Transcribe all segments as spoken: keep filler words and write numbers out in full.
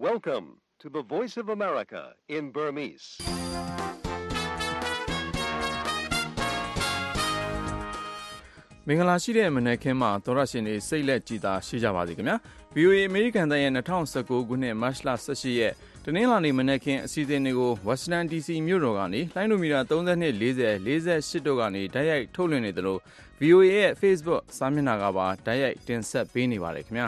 Welcome to the Voice of America in Burmese. မင်္ဂလာရှိတဲ့မနက်ခင်းမှာသောရရှင်တွေစိတ်လက်ကြည်သာရှိကြပါစေခင်ဗျာ ဗွီအိုအေ အမေရိကန်တိုင်းရဲ့၂၀၁၉ခုနှစ်မတ်လ၁၈ရက်တနင်္လာနေ့မနက်ခင်းအစီအစဉ်တွေကို Washington ဒီ စီ မြို့တော်ကနေလိုင်းဒိုမီတာသုံး၂ ၄၀ ၄၈တို့ကနေတိုက်ရိုက်ထုတ်လွှင့်နေသလို ဗွီအိုအေ ရဲ့ Facebook စာမျက်နှာကပါတိုက်ရိုက်တင်ဆက်ပေးနေပါတယ်ခင်ဗျာ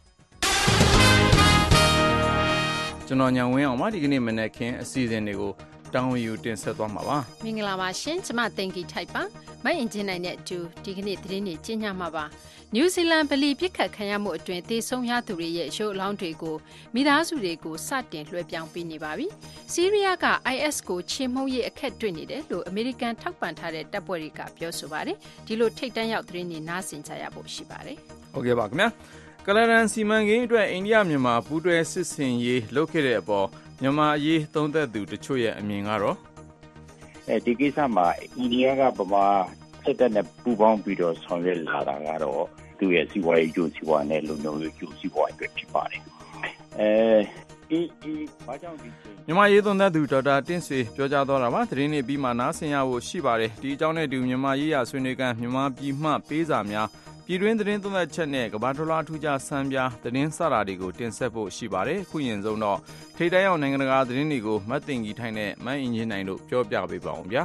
ကျွန်တော်ညံဝင်းအောင်ပါဒီကနေ့မနက်ခင်းအစီအစဉ်တွေကိုတောင်းယူတင်ဆက်သွားမှာပါမင်္ဂလာပါရှင်ကျမတင်ကီထိုက်ပါမိုက်အင်ဂျင်နိုင်တဲ့အတူဒီကနေ့သတင်းတွေကျင်းညမှာပါနယူးဇီလန်ဗလီပြစ်ခတ်ခံရမှုအတွင်းသေဆုံးရသူတွေရဲ့ရုပ်အလောင်းတွေကိုမိသားစုတွေကိုစတင်လွှဲပြောင်းပေးနေပါပြီဆီးရီးယားက အိုင်အက်စ် ကိုချေမှုန်းရေးအခက်တွေ့နေတယ်လို့အမေရိကန်ထောက်ပံ့ထားတဲ့တပ်ဖွဲ့တွေကပြောဆိုပါတယ်ဒီလိုထိတ်တန့်ရောက်သတင်းတွေနားဆင်ကြရဖို့ရှိပါတယ်ဟုတ်ကဲ့ပါခင်ဗျာကလရန်စီမံကိန်းအတွက်အိန္ဒိယမြန်မာပူးတွဲစစ်ဆင်ရေးလုပ်ခဲ့တဲ့အပေါ်မြန်မာအရေးသုံးသပ်သူတချို့ရဲ့အမြင်ကတော့အဲဒီကိစ္စမှာအိန္ဒိယကဗမာစစ်တပ်နဲ့ပူးပေါင်းပြီးတော့ဆောင်ရွက်လာတာကတော့သူ့ရဲ့စီးပွားရေးကျိုးစီးပွားနဲ့လုံခြုံရေးကျိုးစီးပွားအတွက်ဖြစ်ပါတယ်အဲဒီဒီဘာကြောင့်ဒီမြန်မာရေးသုံးသပ်သူဒေါက်တာတင့်ဆွေပြောကြားသွားတာပါသတင်းတွေပြီးမှနားဆင်ရဖို့ရှိပါတယ်ဒီအကြောင်းနဲ့တူမြန်မာရေးရာဆွေးနွေးခန်းမြန်မာပြည်မှပေးစာများပြည်တွင်းသတင်းသုံးသပ်ချက်နဲ့ကမ္ဘာထလားထူးခြားစံပြသတင်းစတာတွေကိုတင်ဆက်ဖို့ရှိပါတယ်ခုရင်ဆုံးတော့ထိပ်တန်းရောက်နိုင်ငံတကာသတင်းတွေကိုမတ်တင်ကြီးထိုင်းနဲ့မတ်အင်ဂျင်နိုင်တို့ပြောပြပေးပါအောင်ဗျာ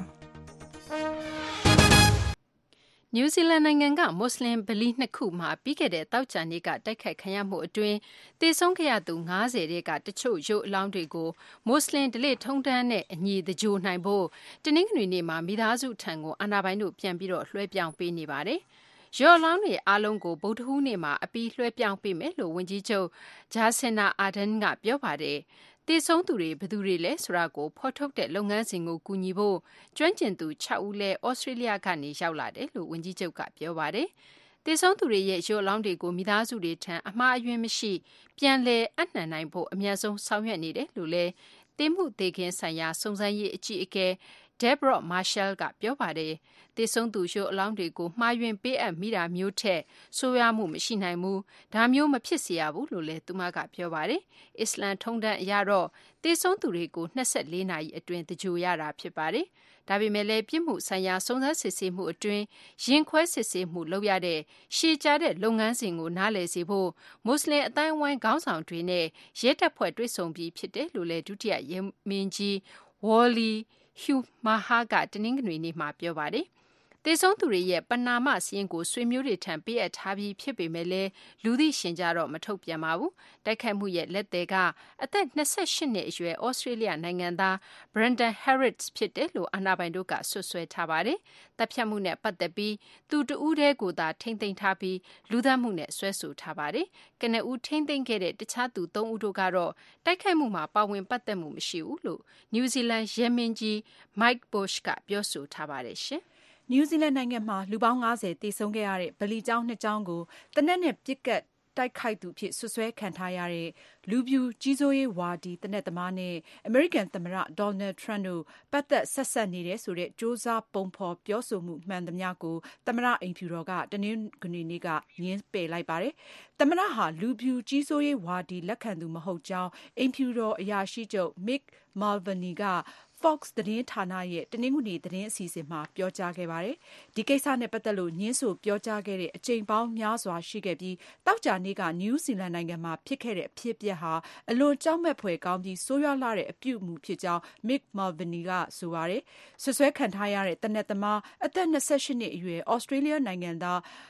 နယူးဇီလန်နိုင်ငံကမွတ်စလင်ဗလီနှစ်ခုမှာပြီးခဲ့တဲ့တောက်ကြံနေ့ကတိုက်ခိုက်ခံရမှုအတွင်းသေဆုံးခဲ့ရသူ၅၀တဲကတချို့ရုပ်အလောင်းတွေကိုမွတ်စလင်ဒလိထုံးတန်းနဲ့အညီတကြိုနိုင်ဖို့တနင်္ဂနွေနေ့မှာမိသားစုထံကိုအာဏာပိုင်တို့ပြန်ပြီးတော့လွှဲပြောင်းပေးနေပါတယ်ရော်လောင်းတွေအားလုံးကိုဗုဒ္ဓဟူးနေ့မှာအပြီးလွှဲပြောင်းပေးမယ်လို့ဝန်ကြီးချုပ်ဂျာစင်နာအာဒန်ကပြောပါတယ်။တည်ဆုံးသူတွေဘယ်သူတွေလဲဆိုတာကိုဖော်ထုတ်တဲ့လုပ်ငန်းစဉ်ကိုကူညီဖို့ကျွမ်းကျင်သူ၆ဦးလဲဩစတြေးလျကနေရောက်လာတယ်လို့ဝန်ကြီးချုပ်ကပြောပါတယ်။တည်ဆုံးသူတွေရဲ့ရော်လောင်းတွေကိုမိသားစုတွေထံအမှားအယွင်းမရှိပြန်လည်အနှံနိုင်ဖို့အများဆုံးဆောင်ရွက်နေတယ်လို့လဲတင်မှုသေးခင်ဆိုင်ရာစုံစမ်းရေးအကြီးအကဲDeborah Marshall ကပြောပါတယ်။သေဆုံးသူရုပ်အလောင်းတွေကိုမှားယွင်းပေးအပ်မိတာမျိုးထက်ဆိုးရွားမှုမရှိနိုင်ဘူး။ဒါမျိုးမဖြစ်စေရဘူးလို့လည်းသူမကပြောပါတယ်။အစ္စလမ်ထုံးတမ်းအရတော့သေဆုံးသူတွေကို၂၄နာရီအတွင်းတကြိုရတာဖြစ်ပါတယ်။ဒါပေမဲ့လည်းပြစ်မှုဆိုင်ရာစုံစမ်းစစ်ဆေးမှုအတွင်းရင်ခွဲစစ်ဆေးမှုလုပ်ရတဲ့ရှည်ကြာတဲ့လုပ်ငန်းစဉ်ကိုနားလည်စေဖို့မွတ်စလင်အတိုင်းအဝိုင်းခေါင်းဆောင်တွေနဲ့ရဲတပ်ဖွဲ့တွေ့ဆုံပြီးဖြစ်တယ်လို့လည်းဒုတိယရဲမင်းကြီး Wallyဟျူမာဟာကတနင်္ဂနွေနေ့မှာပြောပါတယ်။သေဆုံးသူတွေရဲ့ပဏာမစာရင်းကိုဆွေမျိုးတွေထံပေးအပ်ထားပြီးဖြစ်ပေမဲ့လည်းလူသိရှင်ကြားတော့မထုတ်ပြန်ပါဘူး။တိုက်ခိုက်မှုရဲ့လက်သည်ကအသက်၂၈နှစ်အရွယ်ဩစတြေးလျနိုင်ငံသား Brendan Harris ဖြစ်တယ်လို့အာဏာပိုင်တို့ကဆွဆွဲထားပါတယ်။တပ်ဖြတ်မှုနဲ့ပတ်သက်ပြီးသူတဦးတည်းကိုသာထိမ့်သိမ်းထားပြီးလူသတ်မှုနဲ့ဆွဲဆိုထားပါတယ်။ကနဦးထိမ့်သိမ်းခဲ့တဲ့တခြားသူ၃ဦးတို့ကတော့တိုက်ခိုက်မှုမှာပါဝင်ပတ်သက်မှုမရှိဘူးလို့နယူးဇီလန်ရဲမင်းကြီး Mike Bush ကပြောဆိုထားပါတယ်ရှင်နယူးဇီလန်နိုင်ငံမှာလူပေါင်း၅၀သေဆုံးခဲ့ရတဲ့ဗလီကျောင်းနှစ်ကျောင်းကိုတနက်နဲ့ပစ်ကတ်တိုက်ခိုက်သူဖြစ်ဆွဆွဲခံထားရတဲ့လူပြူကြီးစိုးရေးဝါဒီတနက်သမားနဲ့အမေရိကန်သမ္မတဒေါ်နယ်ထရန့်တို့ပတ်သက်ဆက်ဆက်နေတယ်ဆိုတဲ့စ조사ပုံဖော်ပြောဆိုမှုမှန်သမျှကိုသမ္မတအိမ်ဖြူတော်ကတနင်္ဂနွေနေ့ကငြင်းပယ်လိုက်ပါတယ်။သမ္မတဟာလူပြူကြီးစိုးရေးဝါဒီလက်ခံသူမဟုတ်ကြောင်းအိမ်ဖြူတော်အရာရှိချုပ် Mick Mulvaney ကFox သတင်းဌာနရဲ့တနင်္ဂနွေသတင်းအစီအစဉ်မှာပြောကြားခဲ့ပါတယ်။ဒီကိစ္စနဲ့ပတ်သက်လို့ညှင်းဆိုပြောကြားခဲ့တဲ့အကြိမ်ပေါင်းများစွာရှိခဲ့ပြီးတောက်ကြနေ့ကနယူးဇီလန်နိုင်ငံမှာဖြစ်ခဲ့တဲ့အဖြစ်အပျက်ဟာအလွန်ကြောက်မက်ဖွယ်ကောင်းပြီးဆိုးရွားလာတဲ့အပြုအမူဖြစ်ကြောင်း Mick Mulvaney ကဆိုပါတယ်။ဆွဆွဲခံထားရတဲ့တနက်သမားအသက်၂၈နှစ်အရွယ် Australia နိုင်ငံသား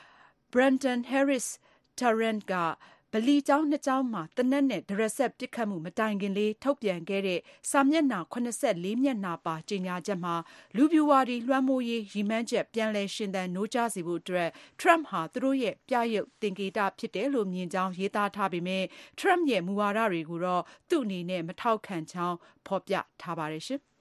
Brendan Harris Tarrant ကဗလီကျောင်းနှစ်ကျောင်းမှာတနက်နဲ့ဒရက်ဆက်ပစ်ခတ်မှုမတိုင်ခင်လေးထုတ်ပြန်ခဲ့တဲ့စာမျက်နှာ၇၄မျက်နှာပါကြေညာချက်မှာလူပြူဝါဒီလွှမ်းမိုးရေးရည်မှန်းချက်ပြန်လည်ရှင်သန်နိုးကြားစေဖို့အတွက် Trump ဟာသူတို့ရဲ့ပြရုပ်သင်္ကေတဖြစ်တယ်လို့မြင်ကြောင်းရေးသားထားပေမဲ့ Trump ရဲ့မူဝါဒတွေကိုတော့သူ့အနေနဲ့မထောက်ခံကြောင်းဖော်ပြထားပါတယ်ရှင်။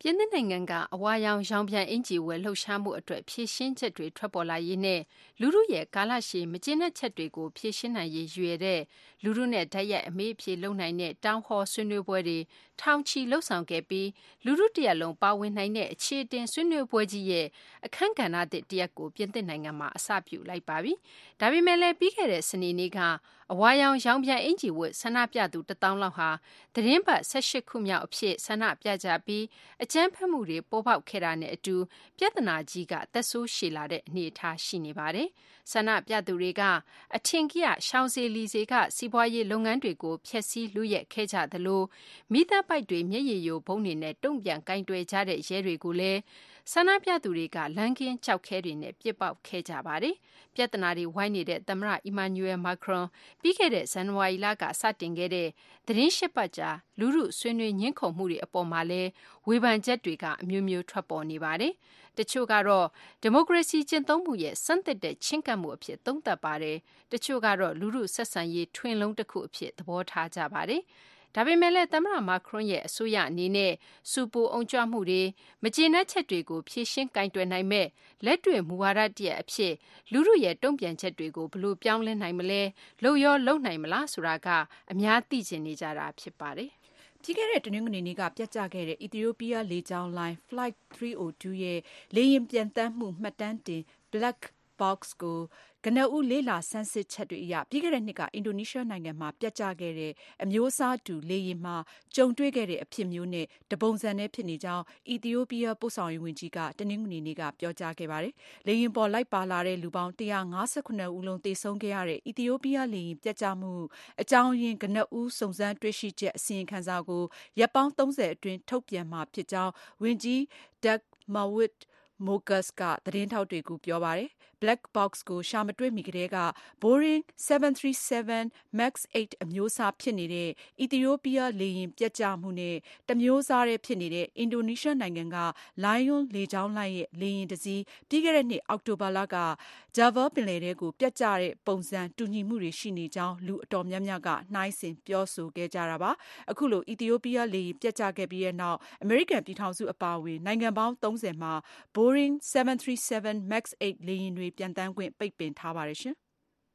ပြင်သစ်နိုင်ငံကအဝါရောင်ရောင်ပြန်အင်ဂျီဝယ်လှုပ်ရှားမှုအတွက်ဖြည့်ရှင်းချက်တွေထွက်ပေါ်လာရေးနဲ့လူထုရဲ့ကာလရှည်မကျေနပ်ချက်တွေကိုဖြည့်ရှင်းနိုင်ရေးရွေတဲ့လူထုနဲ့ဓာတ်ရိုက်အမေးအဖြေလုပ်နိုင်တဲ့တောင်းဟောဆွေးနွေးပွဲတွေထောင်ချီလှုပ်ဆောင်ခဲ့ပြီးလူထုတရက်လုံးပါဝင်နိုင်တဲ့အခြေတင်ဆွေးနွေးပွဲကြီးရဲ့အခမ်းကဏ္ဍသစ်တရက်ကိုပြင်သစ်နိုင်ငံမှာအစပြုလိုက်ပါပြီ။ဒါပေမဲ့လည်းပြီးခဲ့တဲ့စနေနေ့ကအဝါရောင်ရောင်ပြန်အင်ဂျီဝတ်ဆန္ဒပြသူတထောင်လောက်ဟာသတင်းပတ်၁၈ခုမြောက်အဖြစ်ဆန္ဒပြကြပြီးအကြမ်းဖက်မှုတွေပေါ်ပေါက်ခဲ့တာနဲ့အတူပြဿနာကြီးကသက်ဆိုးရှည်လာတဲ့အနေအထားရှိနေပါတယ်။ဆန္ဒပြသူတွေကအထင်ကြီးရှောင်းစီလီစီကစီးပွားရေးလုပ်ငန်းတွေကိုဖျက်ဆီးလူရက်ခဲ့ကြသလိုမိသားပိုက်တွေမျက်ရည်ယိုဘုံတွေနဲ့တုံ့ပြန်ကင်တွယ်ကြတဲ့ရဲတွေကိုလည်းဆန္ဒပြသူတွေကလမ်းကင်းကြောက်ခဲတွေနဲ့ပြစ်ပေါက်ခဲ့ကြပါတယ်။ပြဿနာတွေဝိုင်းနေတဲ့သမ္မတအီမာနျူရယ်မာခရွန်ပြီးခဲ့တဲ့ဇန်နဝါရီလကစတင်ခဲ့တဲ့သတင်းရှစ်ပတ်ကြာလူထုဆွေးနွေးညှင်းခုန်မှုတွေအပေါ်မှာလည်းဝေဖန်ချက်တွေကအမျိုးမျိုးထွက်ပေါ်နေပါတယ်။တချို့ကတော့ဒီမိုကရေစီကျင့်သုံးမှုရဲ့စံသစ်တဲ့ချင်းကပ်မှုအဖြစ်သုံးသပ်ပါတယ်။တချို့ကတော့လူထုဆက်ဆံရေးထွင်လုံးတစ်ခုအဖြစ်သဘောထားကြပါတယ်။ဒါပေမဲ့လည်းသမ္မတမာခရွန်ရဲ့အစိုးရအနေနဲ့စူပူအောင်ကြွမှုတွေမကျေနပ်ချက်တွေကိုဖြေရှင်းကင်တွယ်နိုင်မဲ့လက်တွေ့မူဝါဒတရက်အဖြစ်လူထုရဲ့တုံ့ပြန်ချက်တွေကိုဘယ်လိုပြောင်းလဲနိုင်မလဲလုံရောလုံနိုင်မလားဆိုတာကအများသိချင်နေကြတာဖြစ်ပါတယ်။ပြီးခဲ့တဲ့တနင်္ဂနွေနေ့ကပြတ်ကျခဲ့တဲ့ Ethiopia လေကြောင်းလိုင်း Flight ၃၀၂ရဲ့လေယာဉ်ပျံသန်းမှုမှတ်တမ်းတင် Black Box ကိုကနဦးလေ့လာဆန်းစစ်ချက်တွေအရပြီးခဲ့တဲ့နှစ်ကအင်ဒိုနီးရှားနိုင်ငံမှာပြတ်ကျခဲ့တဲ့အမျိုးအစားတူလေယာဉ်မှာကြုံတွေ့ခဲ့တဲ့အဖြစ်မျိုးနဲ့တပုံစံနဲ့ဖြစ်နေကြောင်းအီသီယိုးပီးယားပို့ဆောင်ရေးဝန်ကြီးကတနင်္ဂနွေနေ့ကပြောကြားခဲ့ပါတယ်။လေယာဉ်ပေါ်လိုက်ပါလာတဲ့လူပေါင်း၁၅၇ဦးလုံးသေဆုံးခဲ့ရတဲ့အီသီယိုးပီးယားလေယာဉ်ပြတ်ကျမှုအကြောင်းရင်းကနဦးစုံစမ်းတွေ့ရှိချက်အစီရင်ခံစာကိုရက်ပေါင်း၃၀အတွင်းထုတ်ပြန်မှာဖြစ်ကြောင်းဝန်ကြီး Dag Mawit Mogus ကသတင်းထောက်တွေကိုပြောပါတယ်။ Black Box ကိုရှာမတွေ့မီကတည်းက Boeing seven thirty-seven max eight အမျိုးအစားဖြစ်နေတဲ့အီသီယိုးပီးယားလေယာဉ်ပျက်ကျမှုနဲ့တမျိုးစားတဲ့ဖြစ်နေတဲ့အင်ဒိုနီးရှားနိုင်ငံက Lion လေကြောင်းလိုင်းရဲ့လေယာဉ်တစ်စီးပြီးခဲ့တဲ့နှစ်အောက်တိုဘာလက Java ပင်လယ်ထဲကိုပျက်ကျတဲ့ပုံစံတူညီမှုတွေရှိနေကြောင်းလူအတော်များများကနှိုင်းယှဉ်ပြောဆိုခဲ့ကြတာပါ။အခုလိုအီသီယိုးပီးယားလေယာဉ်ပျက်ကျခဲ့ပြီးတဲ့နောက်အမေရိကန်ပြည်ထောင်စုအပါအဝင်နိုင်ငံပေါင်း၃၀မှာ Boeing seven thirty-seven max eight လေယာဉ်တွေပျံသန်းခွင့်ပိတ်ပင်ထားပါတယ်ရှင်။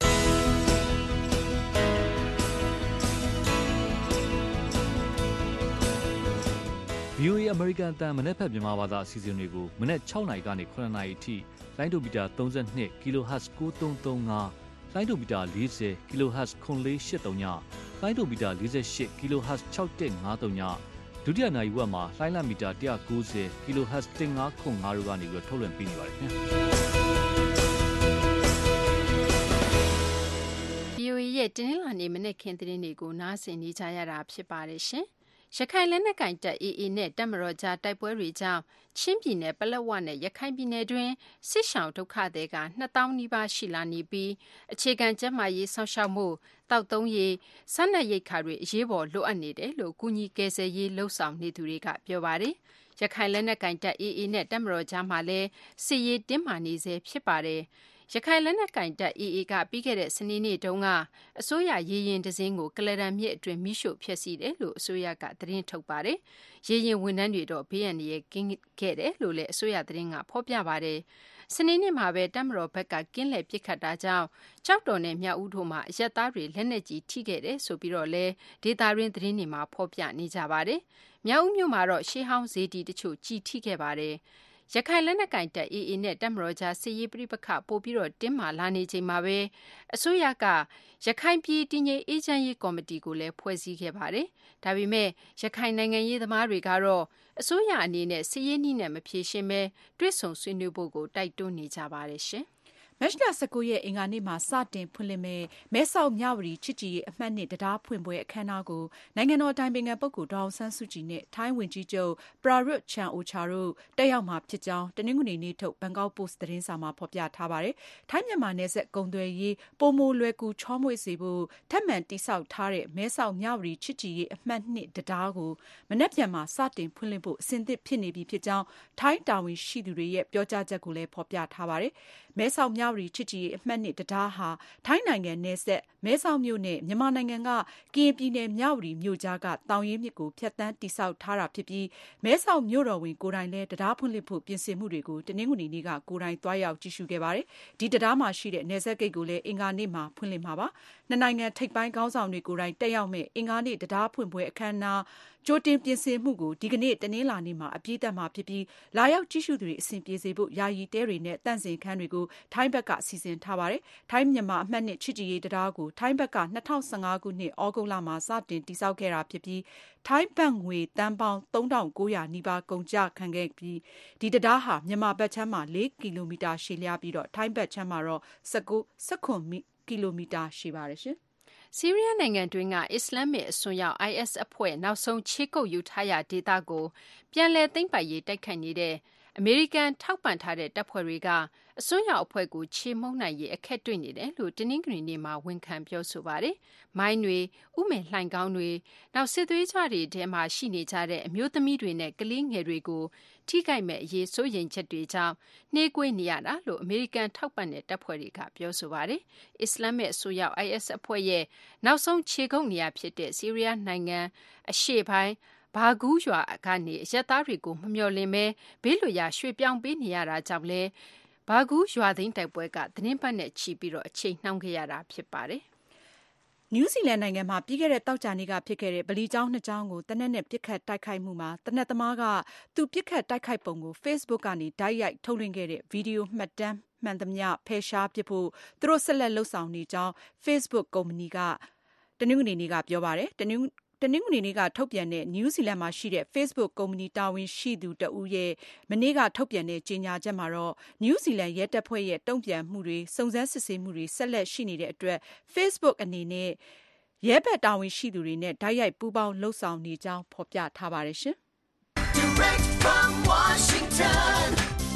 ဗွီအိုအေ American အသံမနက်ဖြန်မြန်မာဘာသာအစီအစဉ်တွေကိုမနက်၆နာရီကနေ၇နာရီအထိလိုင်းဒိုမီတာ၃၂ kilohertz ၉၃၃၅လိုင်းဒိုမီတာ၄၀ kilohertz ၇၄၈၃ညလိုင်းဒိုမီတာ၄၈ kilohertz ၆၁၅၃ညဒုတိယနာရီဝက်မှာလိုင်းလမီတာ၁၉၀ kilohertz ၁၅၇၅တို့ကနေပြီးထုတ်လွှင့်ပေးနေပါတယ်ခင်ဗျာ။ဗွီအိုအေရဲ့တင်းလာနေမနေ့ခင်သတင်းတွေကိုနားဆင်နေကြရတာဖြစ်ပါတယ်ရှင်။ရခိုင်လက်နက်ကိုင်တပ် အေအေ နဲ့တပ်မတော်ကြားတိုက်ပွဲတွေကြောင့်ချင်းပြည်နယ်ပလက်ဝနဲ့ရခိုင်ပြည်နယ်တွင်းစစ်ရှောင်ဒုက္ခသည်ကနှစ်သောင်းနီးပါးရှိလာနေပြီးအခြေခံကျန်းမာရေးစောင့်ရှောက်မှုတောက်သုံးရေးစားနပ်ရိက္ခာတွေအရေးပေါ်လိုအပ်နေတယ်လို့ကုညီကယ်ဆယ်ရေးလှုပ်ဆောင်နေသူတွေကပြောပါတယ်။ရခိုင်လက်နက်ကိုင်တပ် အေအေ နဲ့တပ်မတော်ကြားမှာလည်းစစ်ရေးတင်းမာနေဆဲဖြစ်ပါတယ်။ရခိုင်လက်နက်ကိုင်တပ် အေအေ ကပြီးခဲ့တဲ့စနေနေ့တုန်းကအစိုးရရေရင်တစင်းကိုကလဒံမြစ်အတွင်းမိရှို့ဖျက်ဆီးတယ်လို့အစိုးရကသတင်းထုတ်ပါတယ်။ရေရင်ဝန်ထမ်းတွေတော့ဘေးအန္တရာယ်ကင်းခဲ့တယ်လို့လည်းအစိုးရသတင်းကဖော်ပြပါတယ်။စနေနေ့မှာပဲတပ်မတော်ဘက်ကကင်းလည်ပစ်ခတ်တာကြောင့်ကြောက်တော်နဲ့မြောက်ဦးတို့မှာအရက်သားတွေလက်နက်ကြီးထိခဲ့တယ်ဆိုပြီးတော့လည်းဒေတာရင်းသတင်းတွေမှာဖော်ပြနေကြပါတယ်။မြောက်ဦးမြို့မှာတော့ရှေးဟောင်းဇေဒီတချို့ကြီးထိခဲ့ပါတယ်။ရခိုင်လက်နက်ကိုင်တပ် အေအေ နဲ့တပ်မတော်ကြားစစ်ရေးပဋိပက္ခပိုပြီးတော့တင်းမာလာနေချိန်မှာပဲအစိုးရကရခိုင်ပြည်တည်ငြိမ်အေးချမ်းရေးကော်မတီကိုလည်းဖွဲ့စည်းခဲ့ပါတယ်။ဒါပေမဲ့ရခိုင်နိုင်ငံရေးသမားတွေကတော့အစိုးရအနေနဲ့စစ်ရေးနည်းနဲ့မဖြေရှင်းဘဲတွဲဆုံဆွေးနွေးဖို့ကိုတိုက်တွန်းနေကြပါတယ်ရှင်။မတ်လ၁၉ရက်အင်္ဂါနေ့မှာစတင်ဖွင့်လှစ်မဲ့မဲဆောက်မြဝတီချစ်ကြည်ရေးအမှတ်နှစ်တရားဖွင့်ပွဲအခမ်းအနားကိုနိုင်ငံတော်အတိုင်ပင်ခံပုဂ္ဂိုလ်ဒေါ်အောင်ဆန်းစုကြည်နဲ့ထိုင်းဝန်ကြီးချုပ်ပရာရွတ်ချန်အိုချာတို့တက်ရောက်မှာဖြစ်ကြောင်းတနင်္ဂနွေနေ့ထုတ်ဘန်ကောက်ပို့စ်သတင်းစာမှာဖော်ပြထားပါတယ်။ထိုင်းမြန်မာနယ်စပ်ကုန်သွယ်ရေးပိုမိုလွယ်ကူချောမွေ့စေဖို့ထပ်မံတည်ဆောက်ထားတဲ့မဲဆောက်မြဝတီချစ်ကြည်ရေးအမှတ်နှစ်တရားကိုမနက်ဖြန်မှာစတင်ဖွင့်လှစ်ဖို့အဆင်သင့်ဖြစ်နေပြီဖြစ်ကြောင်းထိုင်းတာဝန်ရှိသူတွေရဲ့ပြောကြားချက်ကိုလည်းဖော်ပြထားပါတယ်။မဲဆောက်မြဝတီချစ်ကြည်ရေးအမှတ်နှစ်တရားဟာထိုင်းနိုင်ငံနယ်စပ်မဲဆောက်မြို့နဲ့မြန်မာနိုင်ငံကကရင်ပြည်နယ်မြဝတီမြို့ကြားကတောင်ရင်းမြစ်ကိုဖြတ်တန်းတည်ဆောက်ထားတာဖြစ်ပြီးမဲဆောက်မြို့တော်ဝင်ကိုယ်တိုင်လည်းတရားဖွင့်လှစ်ဖို့ပြင်ဆင်မှုတွေကိုတနင်္ဂနွေနေ့ကကိုယ်တိုင်သွားရောက်ကြည့်ရှုခဲ့ပါတယ်။ဒီတရားမှာရှိတဲ့နယ်စပ်ဂိတ်ကိုလည်းအင်္ဂါနေ့မှာဖွင့်လှစ်မှာပါ။နှစ်နိုင်ငံထိပ်ပိုင်းခေါင်းဆောင်တွေကိုယ်တိုင်တက်ရောက်မဲ့အင်္ဂါနေ့တရားဖွင့်ပွဲအခမ်းအနားကြိုတင်ပြင်ဆင်မှုကိုဒီကနေ့တနင်္လာနေ့မှာအပြည့်အဝဖြစ်ပြီးလာရောက်ကြည့်ရှုသူတွေအစဉ်ပြေစေဖို့ယာယီတဲတွေနဲ့တန့်စင်ခန်းတွေကိုထိုင်းဘက်ကစီစဉ်ထားပါတယ်။ထိုင်းမြန်မာအမှတ်နှစ်ချစ်ကြည်ရေးတရားကိုထိုင်းဘက်က၂၀၁၅ခုနှစ်ဩဂုတ်လမှာစတင်တည်ဆောက်ခဲ့တာဖြစ်ပြီးထိုင်းဘတ်ငွေတန်ပေါင်းသုံးထောင်ကိုးရာနီးပါးကုန်ကျခံခဲ့ပြီးဒီတရားဟာမြန်မာဘက်ချမ်းမှာ၄ကီလိုမီတာရှည်လျားပြီးတော့ထိုင်းဘက်ချမ်းမှာတော့၁၉ ၁၇ကီလိုမီတာရှည်ပါတယ်ရှင်။ဆီးရီးယားနိုင်ငံတွင်းကအစ္စလာမစ်အစွန်းရောက် အိုင်အက်စ် အဖွဲ့နောက်ဆုံးခြေကုပ်ယူထားရာဒေသကိုပြန်လည်သိမ်းပိုက်ရေးတိုက်ခိုက်နေတဲ့အမေရိကန်ထောက်ပံ့ထားတဲ့တပ်ဖွဲ့တွေကအစွန်းရောက်အဖွဲ့ကိုချေမှုန်းနိုင်ရေးအခက်တွေ့နေတယ်လို့တနင်္ဂနွေနေ့မှာဝန်ခံပြောဆိုပါတယ်။မိုင်းတွေဥမင်လှိုင်ကောင်းတွေနောက်စစ်သွေးကြွတွေထဲမှာရှိနေကြတဲ့အမျိုးသမီးတွေနဲ့ကလေးငယ်တွေကိုထိခိုက်မဲ့အရေးစိုးရိမ်ချက်တွေကြောင့်နှေးကွေးနေရတာလို့အမေရိကန်ထောက်ပံ့တဲ့တပ်ဖွဲ့တွေကပြောဆိုပါတယ်။အစ္စလာမစ်အစိုးရ အိုင်အက်စ် အဖွဲ့ရဲ့နောက်ဆုံးခြေကုပ်နေရာဖြစ်တဲ့ဆီးရီးယားနိုင်ငံအရှေ့ပိုင်းဘာဂူးရွာကနေအရက်သားတွေကိုမမျှော်လင့်ပဲဘေးလွရာရွှေ့ပြောင်းပေးနေရတာကြောင့်လဲဘာဂူးရွာသိမ်းတိုက်ပွဲကသတင်းပတ်နဲ့ချီပြီးတော့အချိန်နှောင်းခဲ့ရတာဖြစ်ပါတယ်။နယူးဇီလန်နိုင်ငံမှာပြီးခဲ့တဲ့တောက်ကြနေ့ကဖြစ်ခဲ့တဲ့ဗလီကျောင်းနှစ်ကျောင်းကိုတနက်နဲ့ပစ်ခတ်တိုက်ခိုက်မှုမှာတနက်သမားကသူပစ်ခတ်တိုက်ခိုက်ပုံကို Facebook ကနေတိုက်ရိုက်ထုတ်လွှင့်ခဲ့တဲ့ဗီဒီယိုမှတ်တမ်းမှန်သမျှဖယ်ရှားပစ်ဖို့သူတို့ဆက်လက်လှုပ်ဆောင်နေကြောင်း Facebook ကုမ္ပဏီကတနင်္ဂနွေနေ့ကပြောပါတယ်။တနင်္တနင်္ဂနွေနေ့ကထုတ်ပြန်တဲ့နယူးဇီလန်မှာရှိတဲ့ Facebook ကုမ္ပဏီတာဝန်ရှိသူတဦးရဲ့မနေ့ကထုတ်ပြန်တဲ့ကြေညာချက်မှာတော့နယူးဇီလန်ရဲတပ်ဖွဲ့ရဲ့တုံ့ပြန်မှုတွေစုံစမ်းစစ်ဆေးမှုတွေဆက်လက်ရှိနေတဲ့အတွက် Facebook အနေနဲ့ရဲဘက်တာဝန်ရှိသူတွေနဲ့တိုက်ရိုက်ပူးပေါင်းလှုပ်ဆောင်နေကြောင်းဖော်ပြထားပါတယ်ရှင်။ Direct from Washington,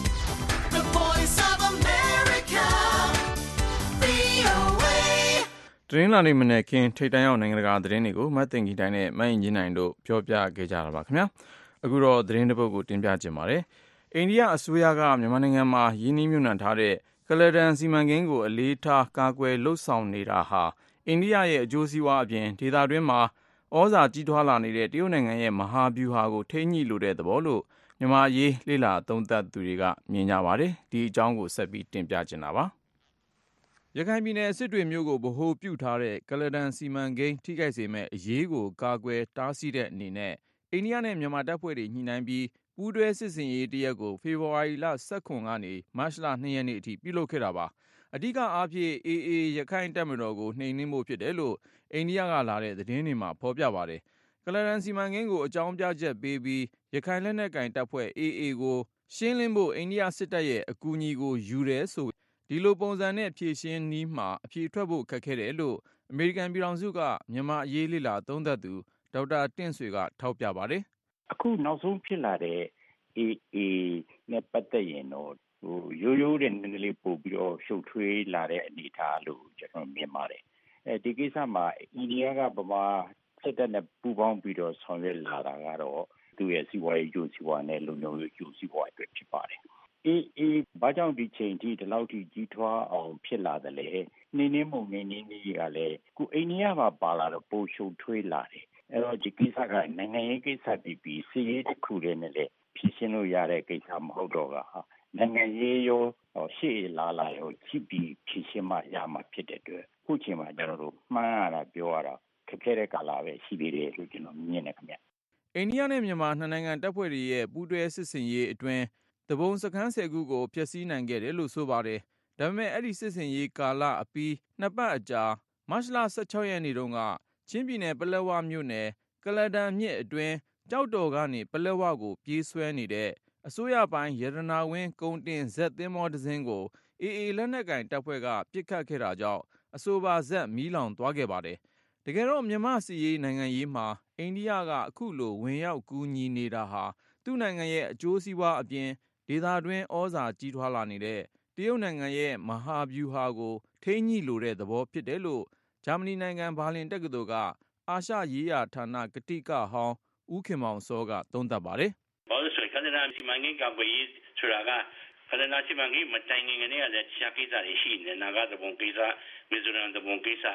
the Voice of America, ဗွီအိုအေတရင်းလာနေမနေ့ခင်ထိတ်တန့်ရောက်နိုင်ငံတကာသတင်းတွေကိုမတ်တင်ကြီးတိုင်းနဲ့မန့်ရင်ကြီးနိုင်တို့ပြောပြခဲ့ကြတာပါခင်ဗျာအခုတော့သတင်းတစ်ပုဒ်ကိုတင်ပြခြင်းပါတယ်အိန္ဒိယအစိုးရကမြန်မာနိုင်ငံမှာရင်းနှီးမြှုပ်နှံထားတဲ့ကလဒန်စီမံကိန်းကိုအလေးထားကာကွယ်လှုပ်ဆောင်နေတာဟာအိန္ဒိယရဲ့အကျိုးစီးပွားအပြင်ဒေသတွင်းမှာဩဇာကြီးထွားလာနေတဲ့တရုတ်နိုင်ငံရဲ့မဟာဗျူဟာကိုထိန်းညှိလိုတဲ့သဘောလို့မြန်မာရေးလေ့လာသုံးသပ်သူတွေကမြင်ကြပါတယ်ဒီအကြောင်းကိုဆက်ပြီးတင်ပြခြင်းတာပါရခိုင်ပြည်နယ်စစ်တွေမြို့ကိုဗဟိုပြုထားတဲ့ကလဒန်စီမံကိန်းထိခိုက်စေမဲ့အရေးကိုကာကွယ်တားဆီးတဲ့အနေနဲ့အိန္ဒိယနဲ့မြန်မာတပ်ဖွဲ့တွေညှိနှိုင်းပြီးပူးတွဲစစ်ဆင်ရေးတရက်ကိုဖေဖော်ဝါရီလ၁၇ကနေမတ်လ၂ရက်နေ့အထိပြုလုပ်ခဲ့တာပါအဓိကအားဖြင့် အေအေ ရခိုင်တပ်မတော်ကိုနှိမ်နင်းဖို့ဖြစ်တယ်လို့အိန္ဒိယကလာတဲ့သတင်းတွေမှာဖော်ပြပါတယ်ကလဒန်စီမံကိန်းကိုအကြောင်းပြချက်ပေးပြီးရခိုင်လက်နက်ကိုင်တပ်ဖွဲ့ အေအေ ကိုရှင်းလင်းဖို့အိန္ဒိယစစ်တပ်ရဲ့အကူအညီကိုယူတယ်ဆိုဒီလိုပုံစံနဲ့ဖြည့်ရှင်းနည်းမှာအဖြေထွက်ဖို့ခက်ခဲတယ်လို့အမေရိကန်ပြည်ထောင်စုကမြန်မာအရေးလေ့လာသုံးသပ်သူဒေါက်တာတင့်ဆွေကထောက်ပြပါတယ်အခုနောက်ဆုံးဖြစ်လာတဲ့ အေအေ နဲ့ပတ်သက်ရင်တော့ဟိုရိုးရိုးတဲ့နည်းနည်းလေးပို့ပြီးတော့ရှုပ်ထွေးလာတဲ့အနေအထားလို့ကျွန်တော်မြင်ပါတယ်အဲဒီကိစ္စမှာအိန္ဒိယကဗမာစစ်တပ်နဲ့ပူးပေါင်းပြီးတော့ဆောင်ရွက်လာတာကတော့သူ့ရဲ့စီးပွားရေးကျိုးစီးပွားနဲ့လုံခြုံရေးကျိုးစီးပွားအတွက်ဖြစ်ပါတယ်အေးအေးဘာကြောင့်ဒီချိန်ထိဒီလောက်ထိကြီးထွားအောင်ဖြစ်လာတယ်လဲနေနေမုံနေနေကြီးကလည်းခုအိန္ဒိယမှာပါလာတော့ပိုရှုပ်ထွေးလာတယ်အဲ့တော့ဒီကိစ္စကနိုင်ငံရေးကိစ္စပြီးပြီးစီးရေးတစ်ခုတည်းနဲ့လည်းဖြစ်ရှင်းလို့ရတဲ့ကိစ္စမဟုတ်တော့ကဟာနိုင်ငံရေးရောရှေ့လာလာရောကြည့်ပြီးဖြစ်ရှင်းမှရမှာဖြစ်တဲ့အတွက်ခုချိန်မှာကျွန်တော်တို့မှန်းရတာပြောရတာခက်ခဲတဲ့ကာလပဲရှိသေးတယ်လို့ကျွန်တော်မြင်နေခင်ဗျအိန္ဒိယနဲ့မြန်မာနှစ်နိုင်ငံတပ်ဖွဲ့တွေရဲ့ပူးတွဲစစ်ဆင်ရေးအတွင်းတဘုံစခန်းဆယ်ခုကိုဖျက်ဆီးနိုင်ခဲ့တယ်လို့ဆိုပါတယ်ဒါပေမဲ့အဲ့ဒီစစ်ဆင်ရေးကာလအပြီးနှစ်ပတ်အကြာမတ်လ၁၆ရက်နေ့တုန်းကချင်းပြည်နယ်ပလက်ဝမြို့နယ်ကလဒန်မြစ်အတွင်းကြောက်တော်ကနေပလက်ဝကိုပြေးဆွဲနေတဲ့အစိုးရပိုင်းရတနာဝင်းကုန်တင်ဇက်သင်္ဘောတစ်စင်းကိုအေအေလက်နက်ကင်တပ်ဖွဲ့ကပစ်ခတ်ခဲ့တာကြောင့်အဆိုပါဇက်မီးလောင်သွားခဲ့ပါတယ်တကယ်တော့မြန်မာစီရေးနိုင်ငံရေးမှာအိန္ဒိယကအခုလိုဝင်ရောက်ကူညီနေတာဟာသူ့နိုင်ငံရဲ့အကျိုးစီးပွားအပြင်ဒေသတွင်းဩဇာကြီးထွားလာနေတဲ့တရုတ်နိုင်ငံရဲ့မဟာဗျူဟာကိုထိန်းညှိလိုတဲ့သဘောဖြစ်တယ်လို့ဂျာမနီနိုင်ငံဘာလင်တက္ကသိုလ်ကအာရှရေးရာဌာနကတိကဟောင်းဦးခင်မောင်စောကသုံးသပ်ပါတယ်ဘာလို့ဆိုကလနာစီမံကိန်းကဘယ်ဆိုတာကကလနာစီမံကိန်းမတိုင်ခင်ကနေရတဲ့ရှားကိစ္စတွေရှိနေနာဂသဘုံကိစ္စမီဇိုရမ်သဘုံကိစ္စ